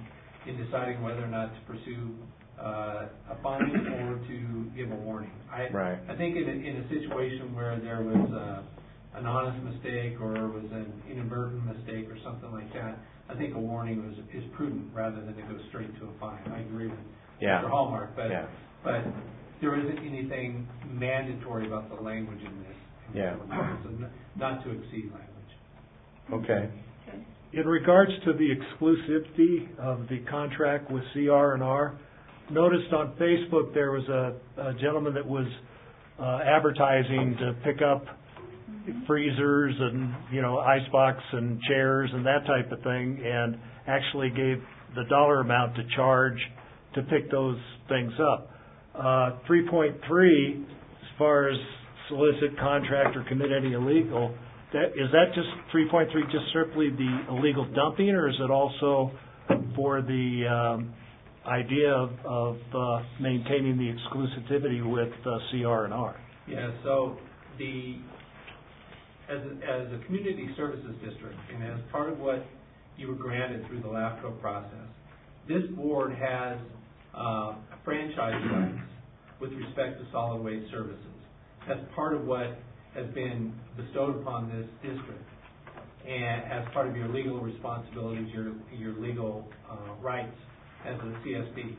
in deciding whether or not to pursue uh, a fine or to give a warning. I, Right. I think in a, in a situation where there was uh, an honest mistake or was an inadvertent mistake or something like that, I think a warning was, is prudent rather than to go straight to a fine. I agree with Yeah. Mister Hallmark, but Yeah. but there isn't anything mandatory about the language in this. Yeah. So n- not to exceed language. Okay. In regards to the exclusivity of the contract with C R and R, noticed on Facebook there was a, a gentleman that was uh, advertising to pick up freezers and, you know, icebox and chairs and that type of thing, and actually gave the dollar amount to charge to pick those things up. Uh, three point three, as far as solicit, contract, or commit any illegal, that, is that just three point three just simply the illegal dumping, or is it also for the um, idea of, of uh, maintaining the exclusivity with uh, C R and R? Yeah, so the, as a, as a community services district, and as part of what you were granted through the LAFCO process, this board has uh, franchise rights with respect to solid waste services. That's part of what has been bestowed upon this district, and as part of your legal responsibilities, your your legal uh, rights as a C S D.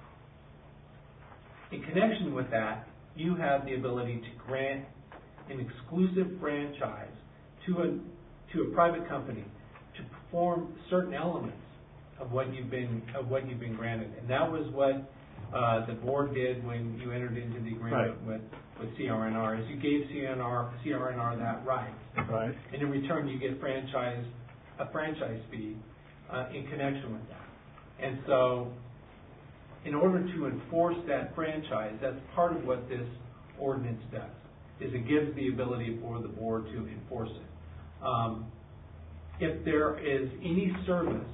In connection with that, you have the ability to grant an exclusive franchise to a to a private company to perform certain elements of what you've been of what you've been granted, and that was what uh, the board did when you entered into the agreement Right. with, with C R N R. Is you gave C R N R C R N R that right, Right. and in return you get franchise a franchise fee uh, in connection with that. And so, in order to enforce that franchise, that's part of what this ordinance does, is it gives the ability for the board to enforce it. Um, if there is any service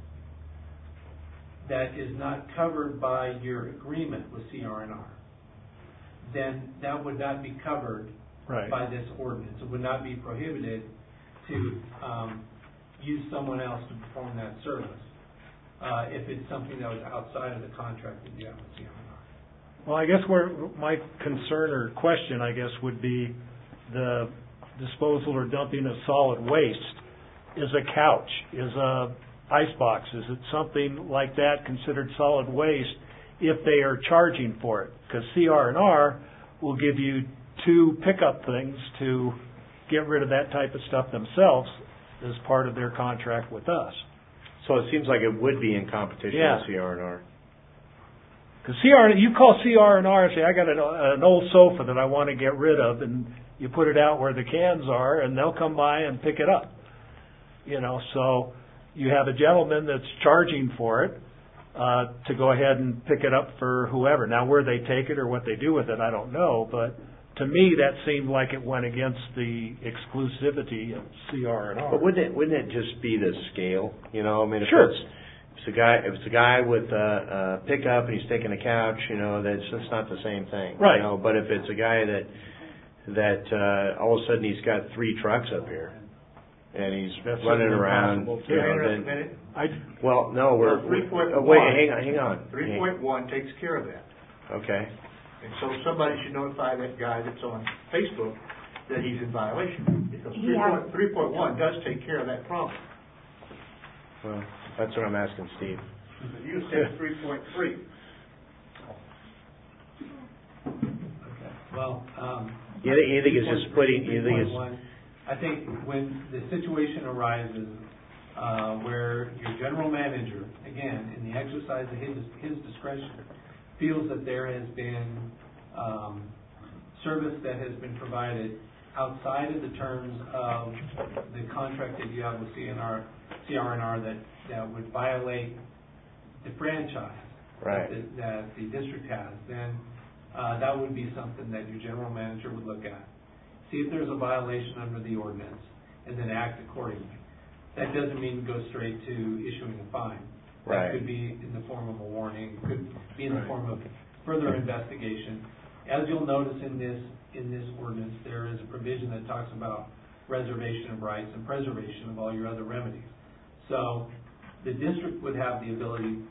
that is not covered by your agreement with C R N R, then that would not be covered Right. by this ordinance. It would not be prohibited to um, use someone else to perform that service uh, if it's something that was outside of the contract that you have with C R N R. Well, I guess where my concern or question, I guess, would be the disposal or dumping of solid waste. Is a couch, is a icebox, is it something like that considered solid waste if they are charging for it? Because C R and R will give you two pickup things to get rid of that type of stuff themselves as part of their contract with us. So it seems like it would be in competition Yeah. with C R and R. Because C R, you call C R and R and say, I got an, an old sofa that I want to get rid of, and you put it out where the cans are, and they'll come by and pick it up. You know, so you have a gentleman that's charging for it uh, to go ahead and pick it up for whoever. Now, where they take it or what they do with it, I don't know, but to me, that seemed like it went against the exclusivity of C R and R. But wouldn't it wouldn't it just be the scale? You know, I mean, if Sure. it's if it's a guy if it's a guy with a, a pickup and he's taking a couch, you know, that's that's not the same thing. Right. You know, but if it's a guy that that uh, all of a sudden he's got three trucks up here and he's That's running certainly around, possible, you too. know, Hang on a then minute. I, well, no, we're Well, three point uh, wait, one. hang on, hang on. Three point one takes care of that. Okay. And so somebody should notify that guy that's on Facebook that he's in violation. Because He three has- point, three point one does take care of that problem. Well, that's what I'm asking Steve. You said three point three. Well, um, You think, you think it's just putting? You think it's? three point one, I think when the situation arises uh, where your general manager, again, in the exercise of his, his discretion, feels that there has been um, service that has been provided outside of the terms of the contract that you have with C R N R that, that would violate the franchise Right. that, the, that the district has, then uh, that would be something that your general manager would look at. See if there's a violation under the ordinance, and then act accordingly. That doesn't mean go straight to issuing a fine. Right. That could be in the form of a warning, could be in the Right. form of further investigation. As you'll notice in this in this ordinance, there is a provision that talks about reservation of rights and preservation of all your other remedies. So the district would have the ability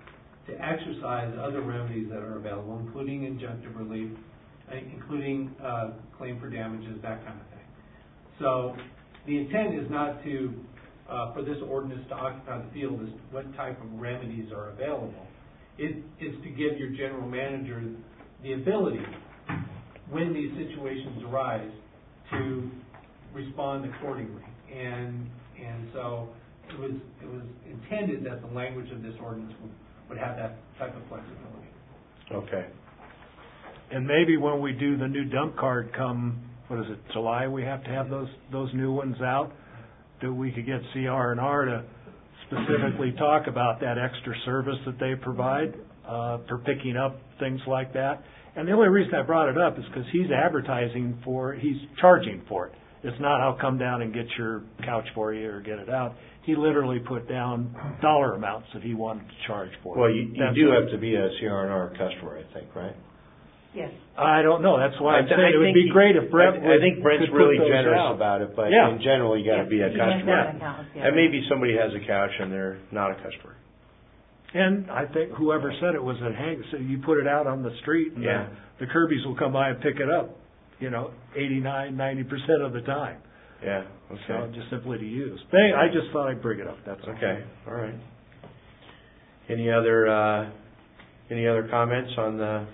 to exercise other remedies that are available, including injunctive relief, uh, including uh, claim for damages, that kind of thing. So the intent is not to, uh, for this ordinance to occupy the field is what type of remedies are available. It is to give your general manager the ability, when these situations arise, to respond accordingly. And and so it was it was intended that the language of this ordinance would, would have that type of flexibility. Okay. And maybe when we do the new dump card come, what is it, July, we have to have those those new ones out, that we could get C R and R to specifically talk about that extra service that they provide uh, for picking up things like that. And the only reason I brought it up is because he's advertising for, he's charging for it. It's not, I'll come down and get your couch for you or get it out. He literally put down dollar amounts that he wanted to charge for it. Well, you, you do have to be a C R and R customer, I think, right? Yes. I don't know. That's why I'm I, saying I it would be he, great if Brent I, would, I think Brent's could put really those generous out. about it, but yeah. in general, you got to Yes, be a you have to customer. have an account, yeah. And maybe somebody has a couch and they're not a customer. And I think whoever said it was a hang, so you put it out on the street and Yeah. the, the Kirby's will come by and pick it up, you know, eighty-nine, ninety percent of the time. Yeah, okay. So just simply to use. They, I just thought I'd bring it up, that's all. Okay, all right. Any other, uh, any other comments on the,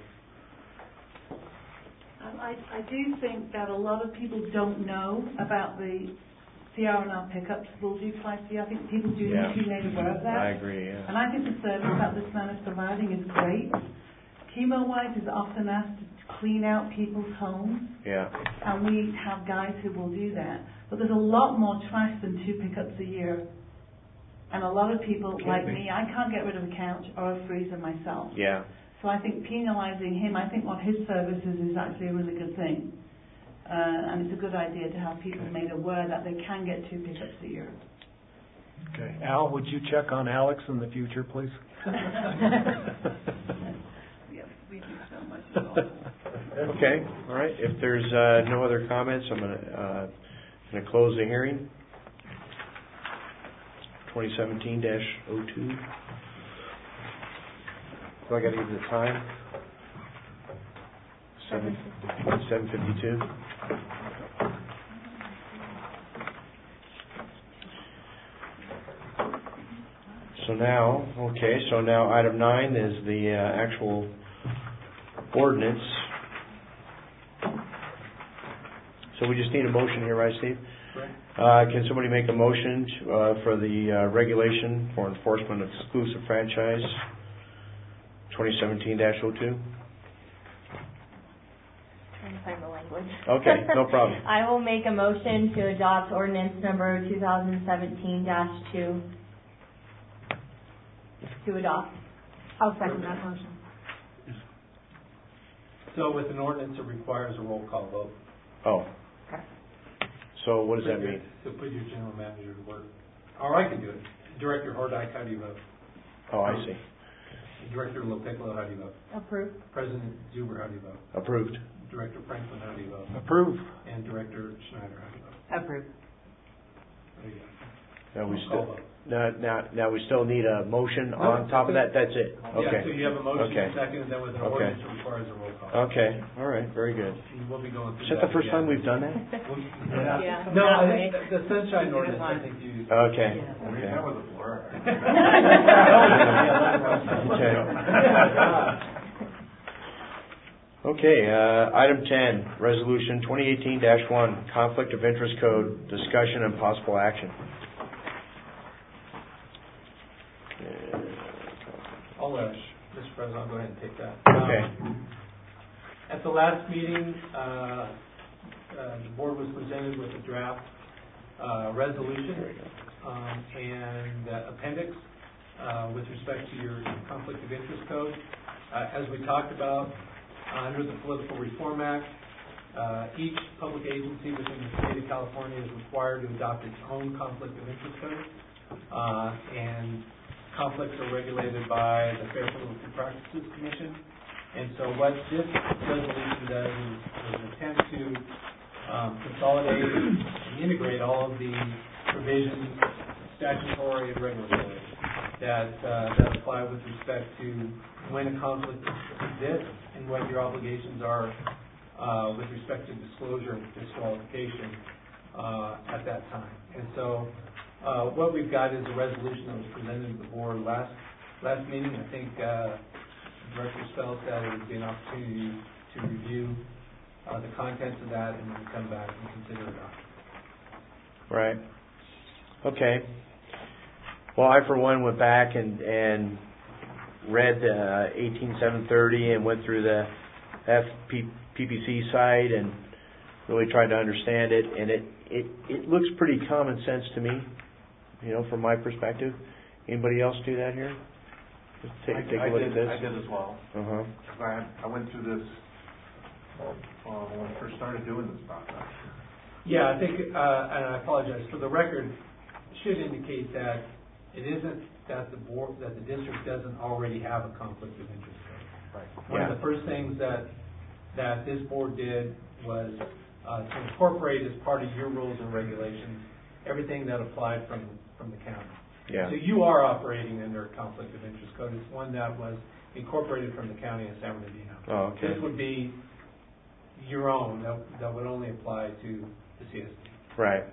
Um, I, I do think that a lot of people don't know about the C R and R pickups will do twice a year. I think people do Yeah. need to be made aware of that. I agree, yeah. And I think the service that this man is providing is great. Chemo White is often asked to clean out people's homes, Yeah, and we have guys who will do that. But there's a lot more trash than two pickups a year. And a lot of people, Can like be. me, I can't get rid of a couch or a freezer myself. yeah. So I think penalising him, I think what his services is actually a really good thing. Uh, and it's a good idea to have people made aware that they can get two pickups a year. Okay. Al, would you check on Alex in the future, please? Yes, we do so much. Okay, all right. If there's uh, no other comments, I'm going to uh, going to close the hearing. twenty seventeen dash oh two. So I got to give you the time. Seven seven fifty two. So now, okay, so now item nine is the uh, actual ordinance. So we just need a motion here, right, Steve? Uh, can somebody make a motion to, uh, for the uh, regulation for enforcement of exclusive franchise twenty seventeen dash oh two? Trying to find the language. Okay, no problem. I will make a motion to adopt ordinance number two thousand seventeen dash two. To adopt. I'll second that motion. So with an ordinance, it requires a roll call vote. Oh. So what does that mean? To put your general manager to work. Or I can do it. Director Hordyke, how do you vote? Oh, I see. Director LoPiccolo, how do you vote? Approved. President Zuber, how do you vote? Approved. Director Franklin, how do you vote? Approve. And Director Schneider, how do you vote? Approved. There you go. Now we Roll still, call vote. now, now, now we still need a motion No, on top of that's that? That's it? Okay. Yeah, so you have a motion, Okay. a second, and then with an Okay. ordinance, it requires a roll call. Okay, all right, very good. And we'll be going through Is that the first again. time we've done that? Yeah. Yeah. No, I Yeah. think the the sunshine ordinance, I think you. Okay. Yeah. Okay. That was a blur. Okay, uh, item ten, resolution twenty eighteen dash one, conflict of interest code, discussion and possible action. I'll, uh, Mister President, I'll go ahead and take that. Okay. Um, At the last meeting, uh, uh, the board was presented with a draft uh, resolution um, and uh, appendix uh, with respect to your conflict of interest code. Uh, As we talked about, uh, under the Political Reform Act, uh, each public agency within the state of California is required to adopt its own conflict of interest code. Uh, and conflicts are regulated by the Fair Political Practices Commission. And so what this resolution does is, is an attempt to um, consolidate and integrate all of the provisions, statutory and regulatory, that, uh, that apply with respect to when a conflict exists and what your obligations are, uh, with respect to disclosure and disqualification, uh, at that time. And so, uh, what we've got is a resolution that was presented to the board last, last meeting. I think, uh, directors felt that it would be an opportunity to review, uh, the contents of that and then come back and consider it. Right. Okay. Well, I for one went back and, and read uh, eighteen seven thirty and went through the F P P C site and really tried to understand it, and it, it, it looks pretty common sense to me, you know, from my perspective. Anybody else do that here? Just take, I, take a I look did, at this. I did as well. Uh-huh. Because I, I went through this uh, when I first started doing this process. Yeah, I think, uh, and I apologize, for the record, it should indicate that it isn't that the board, that the district doesn't already have a conflict of interest. Right. One Yeah. of the first things that, that this board did was uh, to incorporate as part of your rules and regulations, everything that applied from, from the county. Yeah. So you are operating under a conflict of interest code. It's one that was incorporated from the county of San Bernardino. Oh, okay. This would be your own, that, that would only apply to the C S D. Right.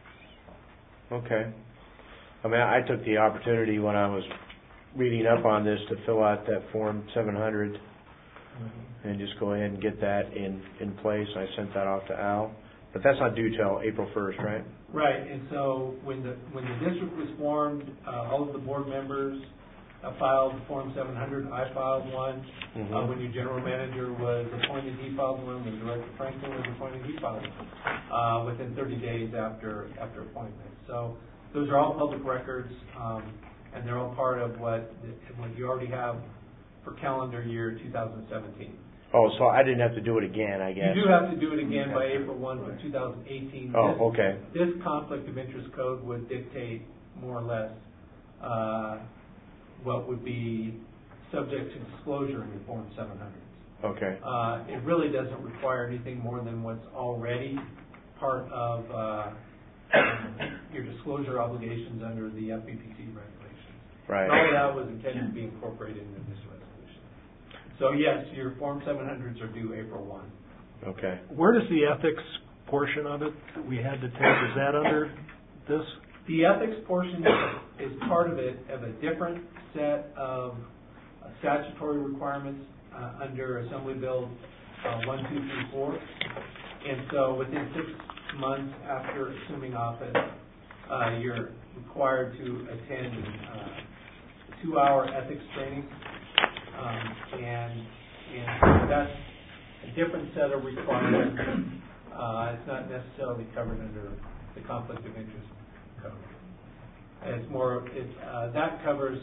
Okay. I mean, I took the opportunity when I was reading up on this to fill out that Form seven hundred mm-hmm. and just go ahead and get that in, in place. I sent that off to Al. But that's not due till April first, right? Right, and so when the when the district was formed, uh, all of the board members uh, filed Form seven hundred. I filed one. Mm-hmm. Uh, when your general manager was appointed, he filed one. When Director Franklin was appointed, he filed one uh, within thirty days after after appointment. So those are all public records, um, and they're all part of what what you already have for calendar year two thousand seventeen. Oh, so I didn't have to do it again, I guess. You do have to do it again by April first of two thousand eighteen. Oh, this, okay. This conflict of interest code would dictate more or less uh, what would be subject to disclosure in your Form seven hundred. Okay. Uh, it really doesn't require anything more than what's already part of uh, your disclosure obligations under the F P P C regulations. Right. And all of that was intended to be incorporated into this resolution. So yes, your Form seven hundreds are due April first. Okay. Where does the ethics portion of it that we had to take, is that under this? The ethics portion is part of it, of a different set of uh, statutory requirements uh, under Assembly Bill uh, one two three four. And so within six months after assuming office, uh, you're required to attend uh, two-hour ethics training. Um, and, and that's a different set of requirements. Uh, it's not necessarily covered under the conflict of interest code. It's more, it, uh, that covers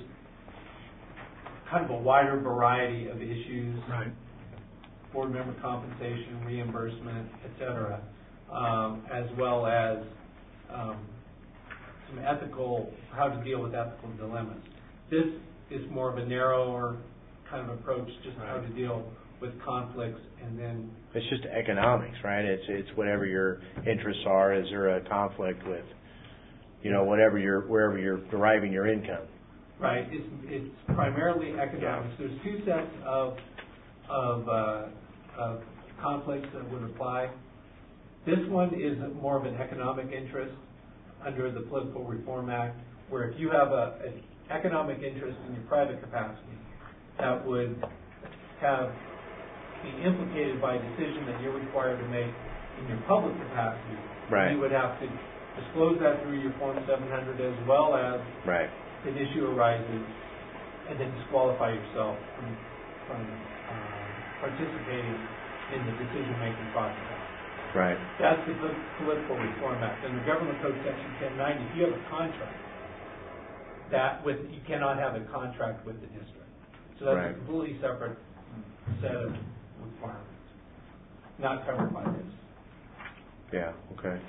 kind of a wider variety of issues. Right. Board member compensation, reimbursement, et cetera, um, as well as um, some ethical, how to deal with ethical dilemmas. This is more of a narrower kind of approach, just right. how to deal with conflicts, and then it's just economics, right? It's it's whatever your interests are. Is there a conflict with, you know, whatever you're wherever you're deriving your income? Right. It's it's primarily economics. There's two sets of of, uh, of conflicts that would apply. This one is more of an economic interest under the Political Reform Act, where if you have a, an economic interest in your private capacity, that would have be implicated by a decision that you're required to make in your public capacity. Right. You would have to disclose that through your Form seven hundred, as well as right. an issue arises, and then disqualify yourself from, from uh, participating in the decision-making process. Right. That's the Political Reform Act. Under Government Code Section ten ninety, if you have a contract, that with you cannot have a contract with the district. So that's right. a completely separate set of requirements, not covered by this. Yeah, okay.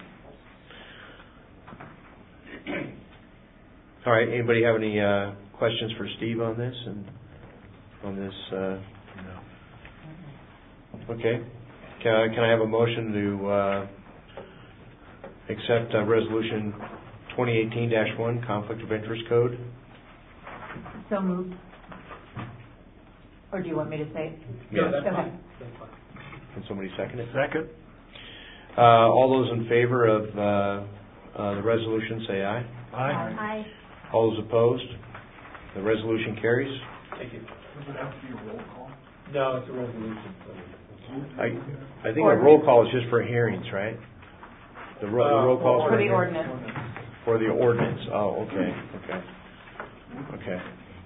All right, anybody have any uh, questions for Steve on this and on this? Uh... No. Okay. Can I, can I have a motion to uh, accept uh, Resolution twenty eighteen dash one, Conflict of Interest Code? So moved. Or do you want me to say it? Yes. No, that's Okay. fine. That's fine. Can somebody second it? Second? Uh, all those in favor of, uh, uh, the resolution, say aye. Aye. Aye. All those opposed? The resolution carries. Thank you. Does it have to be a roll call? No, it's a resolution, so. I, I think a roll call is just for hearings, right? The ro- the roll call For the ordinance. For the ordinance, oh, okay, okay, okay.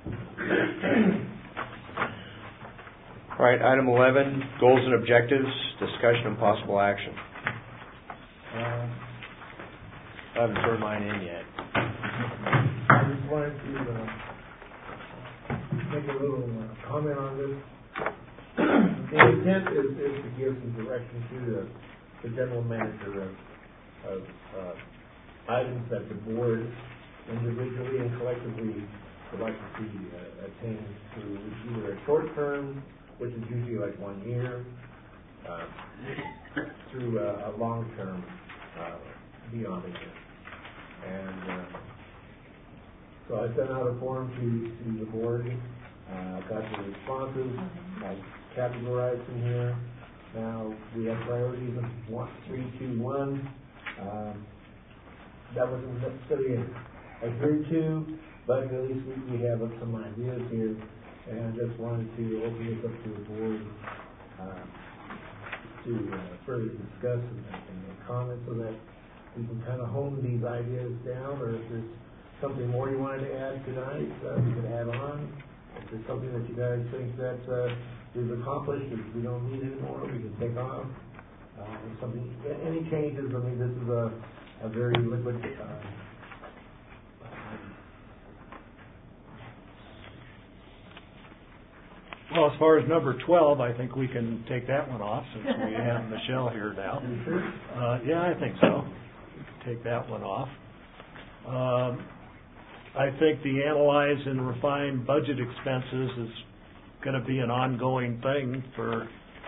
All right, item eleven, goals and objectives, discussion and possible action. Uh, I haven't turned mine in yet. I just wanted to, uh, make a little uh, comment on this. The intent is, is to give some direction to the, the general manager of, of, uh, items that the board individually and collectively would like to see uh, attained through either a short term, which is usually like one year, uh, through a, a long term, uh, beyond a year. And, uh, so I sent out a form to, to the board, uh, got the responses, I categorized them here. Now, we have priorities of one, three, two, one. Um, that wasn't necessarily adhered to, but at least we, we have some ideas here. And I just wanted to open this up to the board, uh, to uh, further discuss and, and make comments so that we can kind of hone these ideas down, or if there's something more you wanted to add tonight, uh, we can add on. If there's something that you guys think that uh, we've accomplished, if we don't need anymore, we can take off. Uh, something, any changes, I mean, this is a, a very liquid, uh, Well, as far as number twelve, I think we can take that one off since we have Michelle here now. Uh, yeah, I think so. We can take that one off. Um, I think the analyze and refine budget expenses is going to be an ongoing thing for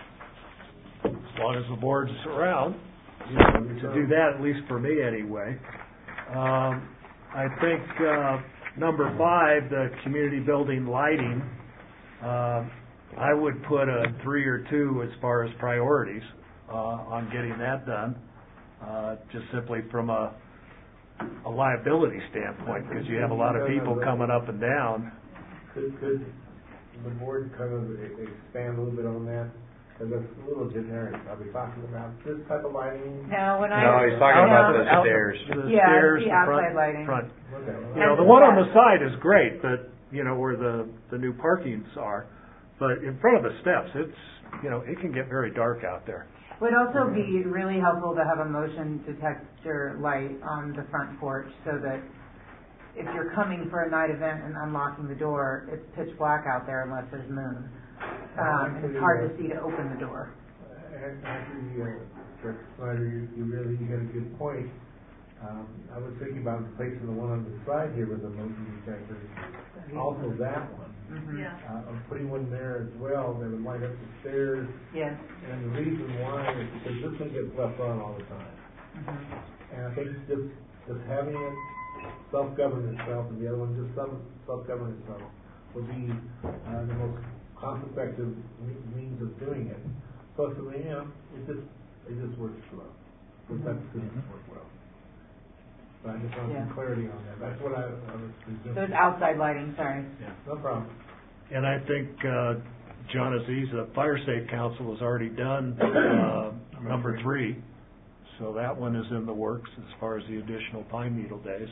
as long as the board's around, you know, to do that, at least for me anyway. Um, I think uh, number five, the community building lighting, uh, I would put a three or two as far as priorities uh, on getting that done, uh, just simply from a, a liability standpoint, because you have a lot of people coming up and down. Could, could the board kind of expand a little bit on that? Because it's a little generic. Are we talking about this type of lighting? No, when I. No, he's talking no. about the Out- stairs. The Yeah, stairs, the the front, outside lighting. front. Okay. You know, the one on the side is great, but, you know, where the, the new parkings are. But in front of the steps, it's, you know, it can get very dark out there. It would also be really helpful to have a motion detector light on the front porch so that if you're coming for a night event and unlocking the door, it's pitch black out there unless there's moon. Um, and it's hard to see to open the door. Actually, uh, Director Snyder, you, you really, you got a good point. Um, I was thinking about replacing the one on the side here with a motion detector. Also that one. Mm-hmm. Yeah. Uh, I'm putting one there as well that would light up the stairs. Yes. And the reason why is because this one gets left on all the time. Mm-hmm. And I think just, just having it self-govern itself and the other one just self, self-govern itself would be uh, the most cost-effective me- means of doing it. Plus, I mean, you know, it just, it just works well. But that's going to work well. But I just want Yeah. some clarity on that. That's what I, I was presuming. So it's outside lighting, sorry. Yeah. No problem. And I think, uh, John Aziz, the Fire Safe Council has already done, uh, number three. So that one is in the works as far as the additional pine needle days.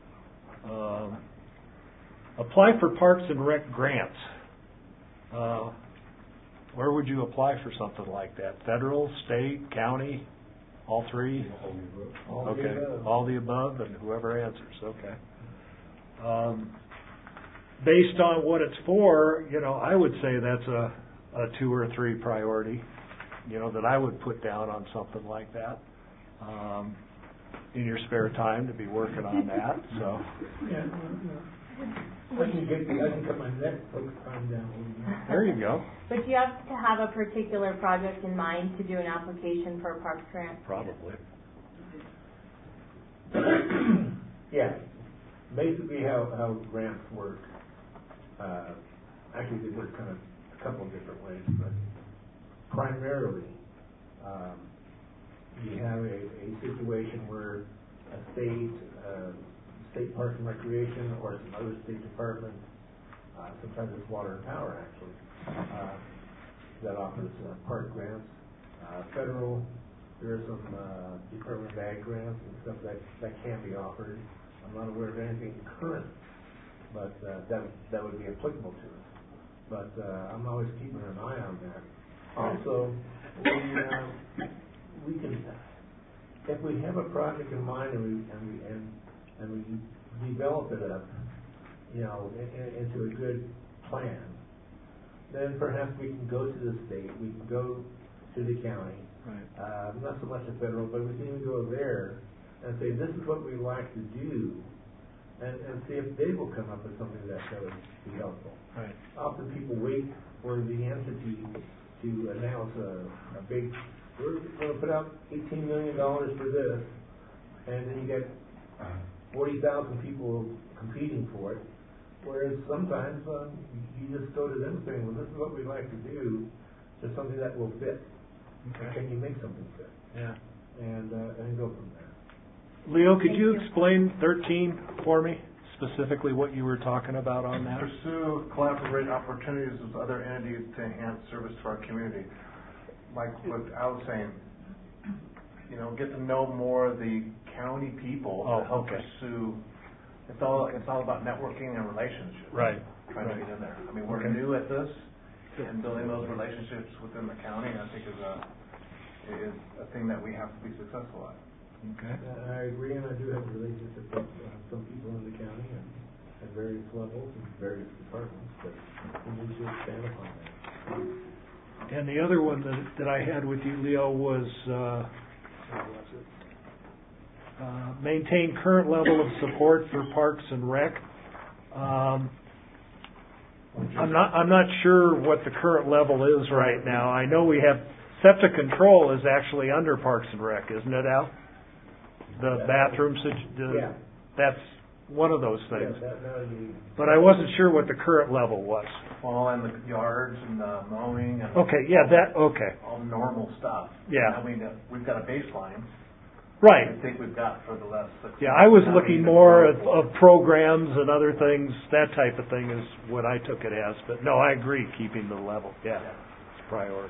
Um, apply for Parks and Rec grants. Uh, where would you apply for something like that? Federal, state, county, all three? All the Okay, above. all the above, and whoever answers, okay. Um, based on what it's for, you know, I would say that's a, a two or three priority, you know, that I would put down on something like that. Um, in your spare time to be working on that, so. Yeah, I can get, I can cut my neck time down a little bit. There you go. But do you have to have a particular project in mind to do an application for a parks grant? Probably. Yeah, basically how, how grants work uh, actually they work kind of a couple of different ways, but primarily, um, you have a, a situation where a state, uh, state Parks and Recreation or some other state department, uh, sometimes it's Water and Power actually, uh, that offers uh, park grants. Uh, federal, there are some uh, Department of Ag grants and stuff that, that can be offered. I'm not aware of anything current, but uh, that, that would be applicable to us. But uh, I'm always keeping an eye on that. Also, we, uh, we can, if we have a project in mind and we and we and, and we develop it up, you know, in, in, into a good plan, then perhaps we can go to the state, we can go to the county, right. uh, not so much the federal, but we can even go there and say, this is what we like to do, and, and see if they will come up with something that that would be helpful. Right. Often people wait for the entity to announce a, a big, we're going to put out eighteen million dollars for this, and then you get forty thousand people competing for it, whereas sometimes um, you just go to them saying, well, this is what we like to do, just something that will fit. Okay. Can you make something fit? Yeah. And, uh, and go from there. Leo, could you explain thirteen for me, specifically what you were talking about on that? Pursue collaborate opportunities with other entities to enhance service to our community. Like what I was saying, you know, get to know more of the county people Oh, to help okay. pursue. It's all it's all about networking and relationships. Right. Trying right. to get in there. I mean, we're Okay. new at this, and building those relationships within the county, I think, is a is a thing that we have to be successful at. Okay. Uh, I agree, and I do have relationships with uh, some people in the county and at various levels and various departments, but we need to expand upon that. And the other one that, that I had with you, Leo, was uh, what was it? Uh, maintain current level of support for Parks and Rec. Um, I'm not. I'm not sure what the current level is right now. I know we have septic control is actually under Parks and Rec, isn't it, Al? The bathrooms. The, yeah. That's one of those things. Yeah, that, that would be, but I wasn't sure what the current level was. Well, and the yards and the mowing and okay. Yeah. That. Okay. all the normal stuff. Yeah. I mean, we've got a baseline. Right. I think we've got for the last six Yeah, months. I was Not looking even more of, close. of programs and other things, that type of thing is what I took it as. But no, I agree, keeping the level. Yeah, Yeah. it's a priority.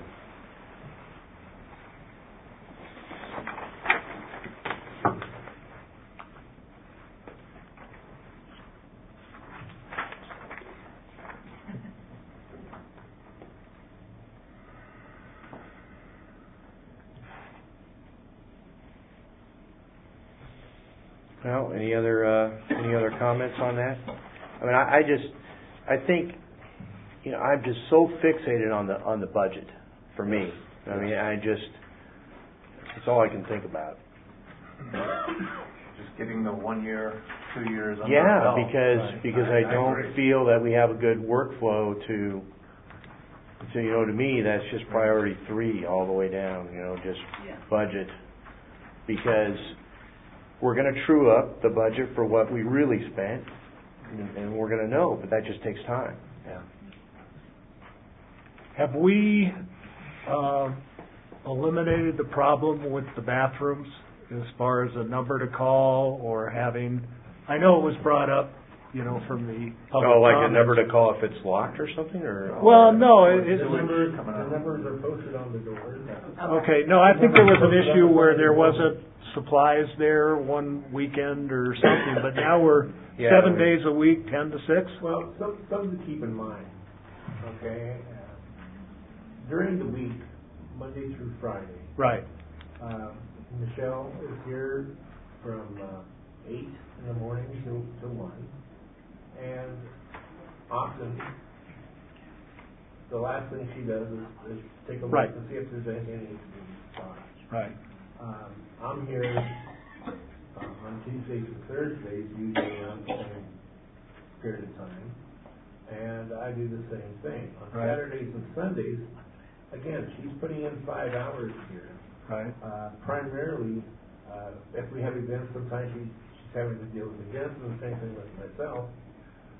Well, any other uh, any other comments on that? I mean, I, I just I think you know I'm just so fixated on the on the budget for me. I mean, I just that's all I can think about. Just getting the one year, two years under Yeah, the belt. because Right. because I, I don't agree. feel that we have a good workflow to. So you know, to me, that's just priority three all the way down. You know, just Yeah. budget, because we're going to true up the budget for what we really spent, and, and we're going to know, but that just takes time. Yeah. Have we uh, eliminated the problem with the bathrooms as far as a number to call or having? I know it was brought up, you know, from the public. Oh, like a comments. number to call if it's locked or something, or Well, no, it, the it's numbers, the numbers are posted on the doors. okay. No, I think there was an issue where there wasn't supplies there one weekend or something, but now we're Yeah, seven we- days a week, ten to six. Well, some, something to keep in mind, okay? Uh, during the week, Monday through Friday, Right. uh, Michelle is here from uh, eight in the morning till, till one, and often the last thing she does is, is take a look Right. and see if there's anything that needs to be stopped. Right. Um, I'm here uh, on Tuesdays and Thursdays, usually around the same period of time, and I do the same thing. On Right. Saturdays and Sundays, again, she's putting in five hours here. Right. Uh, primarily, uh, if we have events, sometimes she, she's having to deal with events, and the same thing with myself.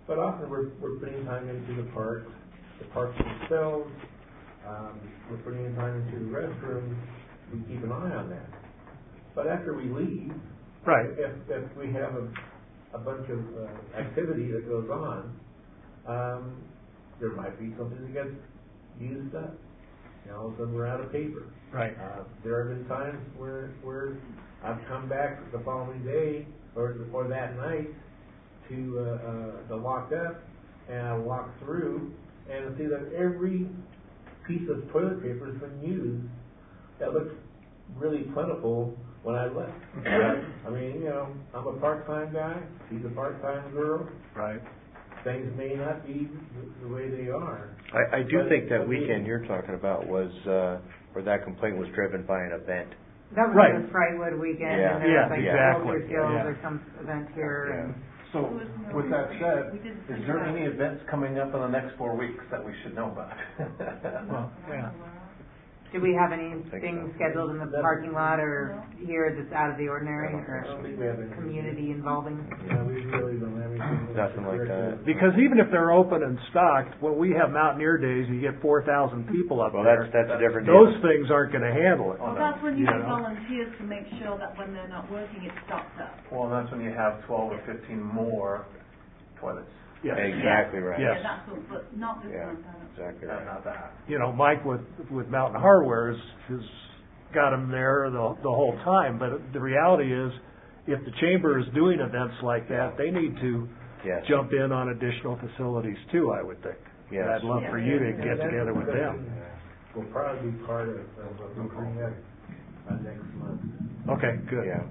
But often we're, we're putting time into the parks, the parks themselves, um, we're putting in time into the restrooms, we keep an eye on that. But after we leave, Right. if, if we have a, a bunch of uh, activity that goes on, um, there might be something that gets used up. You know, all of a sudden we're out of paper. Right. Uh, there have been times where where I've come back the following day or or that night to uh, uh, the locked up, and I walk through and see that every piece of toilet paper has been used. That looks really plentiful when I left. I mean, you know, I'm a part-time guy. She's a part-time girl. Right. Things may not be the, the way they are. I, I do But- think that but we- weekend you're talking about was, uh, where that complaint was driven by an event. That was Right. the Brightwood weekend, Yeah. and there Yeah, was like exactly. Culture Guild Yeah. or some event here, Yeah. and So, with that said, is there any events coming up in the next four weeks that we should know about? Well, yeah. do we have think anything so. scheduled in the parking lot or here that's out of the ordinary, I don't or think we have any. community involving? Yeah, we really don't have anything. Nothing like that. Because even if they're open and stocked, when we have Mountaineer Days, you get four thousand people up Well, there. that's, that's a different deal. Those things aren't gonna handle it. Well, that's when you You need know? volunteers to make sure that when they're not working, it's stocked up. Well, that's when you have twelve or fifteen more toilets. Yes. Exactly right. Yes. Yeah, that's what, but not this Yeah, month, I don't. exactly No, right. not that. You know, Mike with, with Mountain Hardware has, has got them there the, the whole time, but the reality is, if the chamber is doing events like that, they need to Yes. jump in on additional facilities too, I would think. Yes. And I'd love for you to And get that together with them. discussion will probably be part of, of what we bring up uh, next month. Okay, good. Yeah.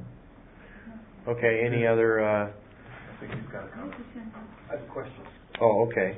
Okay, any other, uh, I think he's got a comment. I have a question. oh, okay.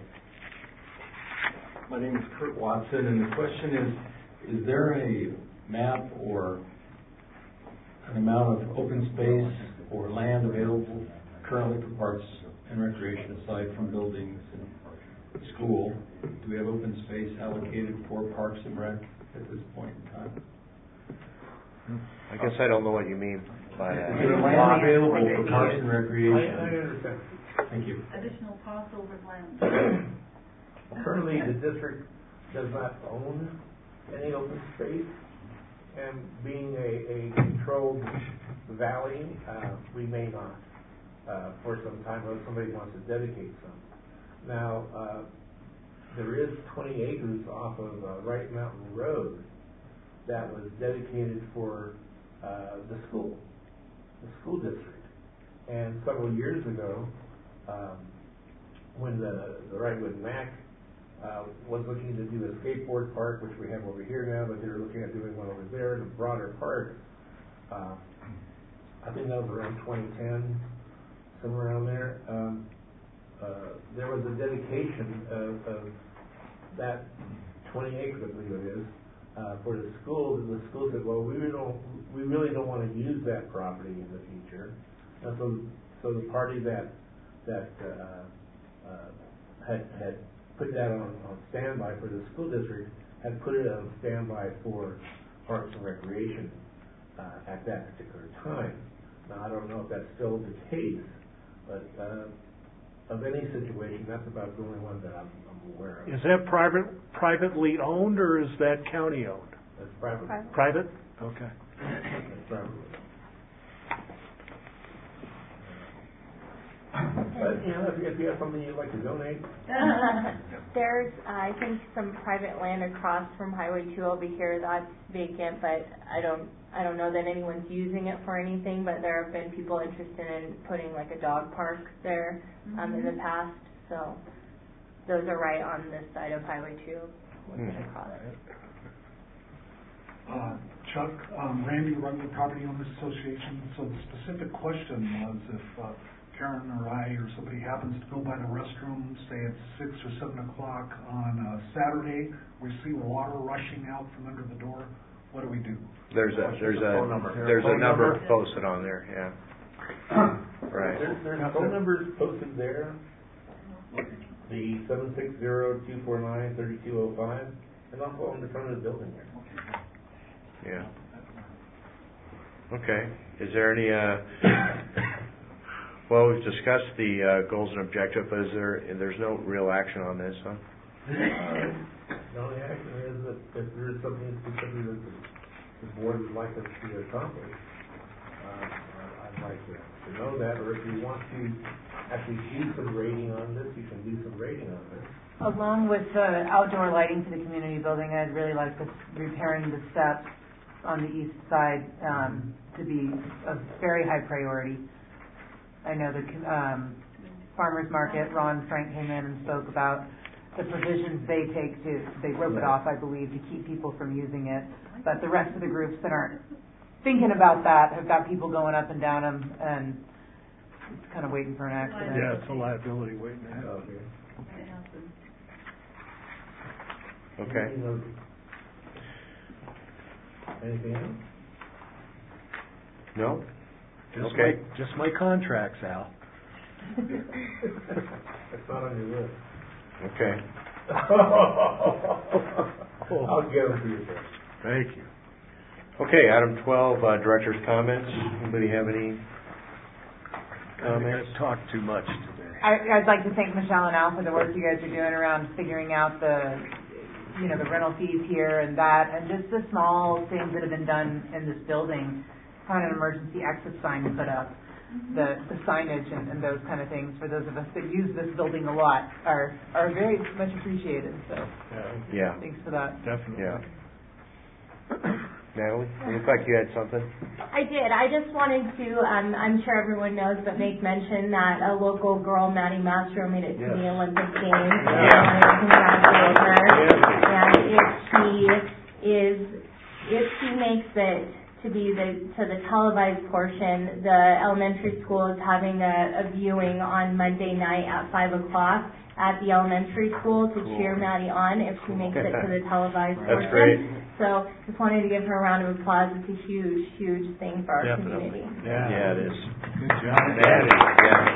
My name is Kurt Watson, and the question is, is there a map or an amount of open space or land available currently for parks and recreation aside from buildings and school? Do we have open space allocated for parks and rec at this point in time? I guess I don't know what you mean by Is that. there land available for parks and I, I recreation? understand. Thank you. Additional parcels of land. Currently, the district does not own any open space, and being a, a controlled valley, uh, we may not, uh, for some time, unless somebody wants to dedicate some. Now, uh, there is twenty acres off of uh, Wright Mountain Road that was dedicated for uh, the school, the school district. And several years ago, um, when the, the Wrightwood Mac uh, was looking to do a skateboard park, which we have over here now, but they were looking at doing one over there, and a broader park. Uh, I think that was around twenty ten, somewhere around there. Um, uh, there was a dedication of, of that twenty acres, I believe it is, uh, for the school. And the school said, "Well, we really don't, we really don't want to use that property in the future." And so, so the party that that uh, uh, had had put that on, on standby for the school district had put it on standby for Parks and Recreation uh, at that particular time. Now, I don't know if that's still the case, but uh, of any situation, that's about the only one that I'm, I'm aware of. Is that private, privately owned, or is that county owned? That's private. Private. Private? Okay. That's private. But, you know, if you, if you have something you'd like to donate, There's, uh, I think, some private land across from Highway two over here that's vacant, but I don't, I don't know that anyone's using it for anything, but there have been people interested in putting like a dog park there, um, in the past, so those are right on this side of Highway two, looking across. Uh, Chuck, um, Randy, run the Property Owners Association. So the specific question was if uh, Karen or I or somebody happens to go by the restroom, say at six or seven o'clock on uh, Saturday, we see water rushing out from under the door. What do we do? There's a, there's a, phone number. there's a Phone number number? posted on there, yeah. Right. There's, there's phone numbers posted there, the seven six zero, two four nine, three two oh five, and also on the front of the building here. Yeah. Okay. Is there any, uh, Well, we've discussed the uh, goals and objective, but is there, there's no real action on this, huh? The only action is that if there is something specifically that the, the board would like us to accomplish, uh, I'd like to, to know that, or if you want to actually do some rating on this, you can do some rating on this. Along with the outdoor lighting to the community building, I'd really like this repairing the steps on the east side um, to be a very high priority. I know the um, farmers market, Ron Frank came in and spoke about the provisions they take to, they rope it off, I believe, to keep people from using it. But the rest of the groups that aren't thinking about that have got people going up and down them, and it's kind of waiting for an accident. Yeah, it's a liability waiting to happen. Okay. Anything else? No? Just Okay. my, just my contracts, Al. It's not on your list. Okay. I'll get them for you, sir. Thank you. Okay, item twelve, uh, director's comments. Anybody have any I'm going comments? to talk too much today. I, I'd like to thank Michelle and Al for the work you guys are doing around figuring out the, you know, the rental fees here and that, and just the small things that have been done in this building. Having an emergency exit sign put up, the, the signage and, and those kind of things for those of us that use this building a lot are, are very much appreciated. So, Yeah. thanks for that. Definitely. Yeah. Natalie, it looked like you had something. I did. I just wanted to, um, I'm sure everyone knows, but make mention that a local girl, Maddie Mastro, made it to Yes. the Olympic Games. And I wanted to congratulate her. And if she is, if she makes it to be the, to the televised portion, the elementary school is having a, a viewing on Monday night at five o'clock at the elementary school to cheer Maddie on if she makes it to the televised That's portion. great. So just wanted to give her a round of applause. It's a huge, huge thing for our Definitely. community. Yeah. Yeah, it is. Good job. That is, yeah.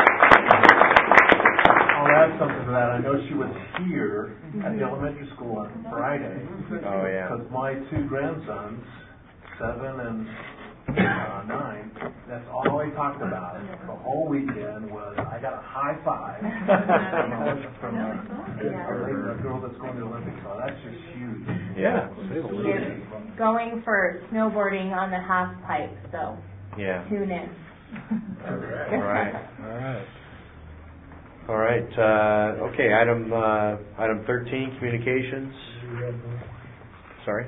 I'll add something to that. I know she was here at the elementary school on Friday. Oh, yeah. Because my two grandsons, seven and uh, nine, that's all they talked about the whole weekend was, I got a high five from a, a, a girl that's going to the Olympics. So that's just huge. Yeah. She is going for snowboarding on the half pipe, so Yeah. tune in. All right. All right. All right. Uh, okay. Item uh, item thirteen, communications. Sorry.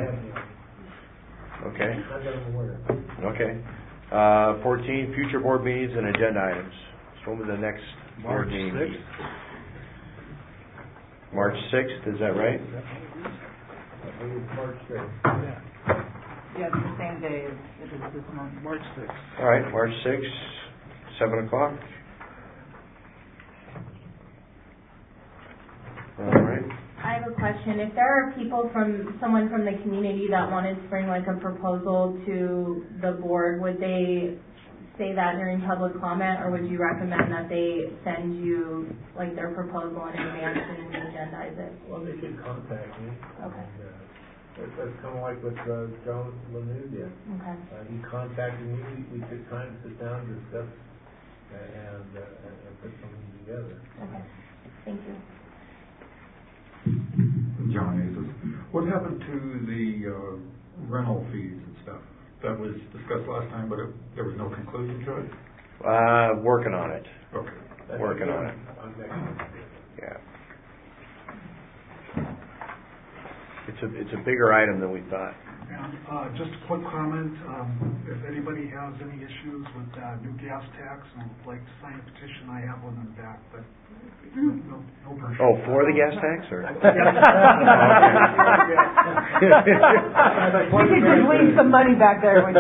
Okay. Okay. Uh, fourteen, future board meetings and agenda items. So when was the next board March meeting? sixth. March sixth. Is that right? March sixth. Yeah. Yeah, it's the same day as it is this month. March sixth. All right. March sixth, seven o'clock. All right. I have a question. If there are people from, someone from the community that wanted to bring like a proposal to the board, would they say that during public comment, or would you recommend that they send you like their proposal in advance and then agendize it? Well, they should contact me. Okay. And, uh, that's, that's kind of like what uh, Joe Lemieux did. Okay. Uh, he contacted me. We, we took time to sit down and discuss uh, and, uh, and and put something together. Okay. Thank you. John Azus. What happened to the uh, rental fees and stuff? That was discussed last time, but it, there was no conclusion to it? Uh, working on it. Okay. That's Working on it. On next month. Yeah. It's a it's a bigger item than we thought. And, uh, just a quick comment, um, if anybody has any issues with, uh, new gas tax and would like to sign a petition, I have one in the back, but no, no, no pressure. Oh, for the gas tax, or? You could just leave some money back there when you.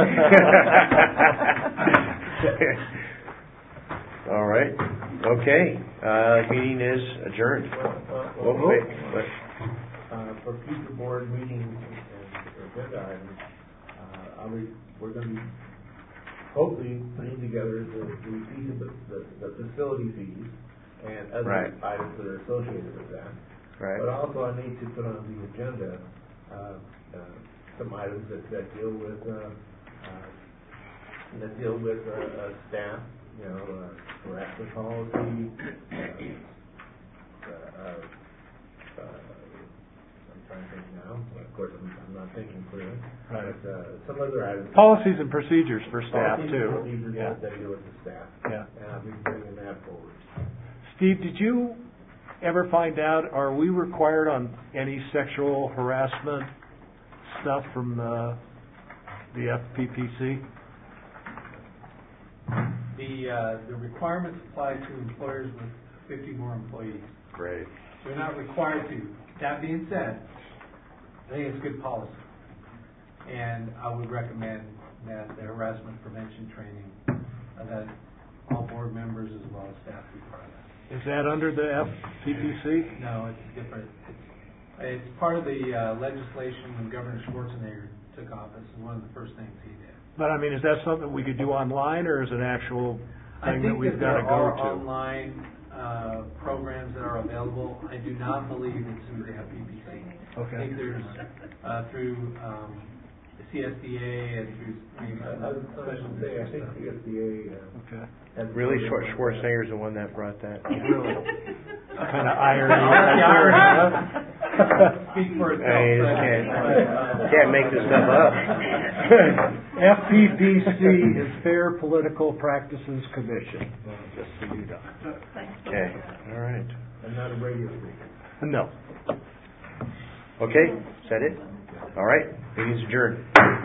All right. Okay. Uh, meeting is adjourned. Well, Oh, wait, what? Uh, for future board meetings and agenda items, uh, I'll be, we're going to be hopefully putting together the, the fees, the, the, the facility fees and other Right. items that are associated with that. Right. But also I need to put on the agenda, uh, uh, some items that, that deal with, uh, uh, that deal with, uh, uh, staff you know, uh, harassment policy, uh, uh, uh, I'm trying to think now, of course, I'm, I'm not thinking clearly, Right. but, uh, some other items. Policies and procedures for staff Policies too. and procedures Yeah. that they do with the staff. Yeah. And I'll be bringing that forward. Steve, did you ever find out, are we required on any sexual harassment stuff from uh, the F P P C? The, uh, the requirements apply to employers with fifty more employees. Great. They're not required to. That being said, I think it's good policy. And I would recommend that the harassment prevention training, uh, that all board members as well as staff be part of that. Is that under the F P P C? No, it's different. It's, it's part of the uh, legislation when Governor Schwarzenegger took office, and one of the first things he did. But I mean, is that something we could do online, or is it an actual I thing think that we've that got to there go are to? online uh, programs that are available. I do not believe it's through the F P P C. Okay. I think there's uh, through um, the C S D A and through maybe I, some I would I should say, I think the S D A, uh. Okay. has- Really, Schwar- Schwarzenegger's the one that brought that. Really? Kind of irony. The irony, speak for itself. Hey, you but, can't, uh, can't make this stuff up. F P P C is Fair Political Practices Commission, just so you know. Okay, all right. I'm not a radio speaker. No. Okay, is that it? All right, meeting's adjourned.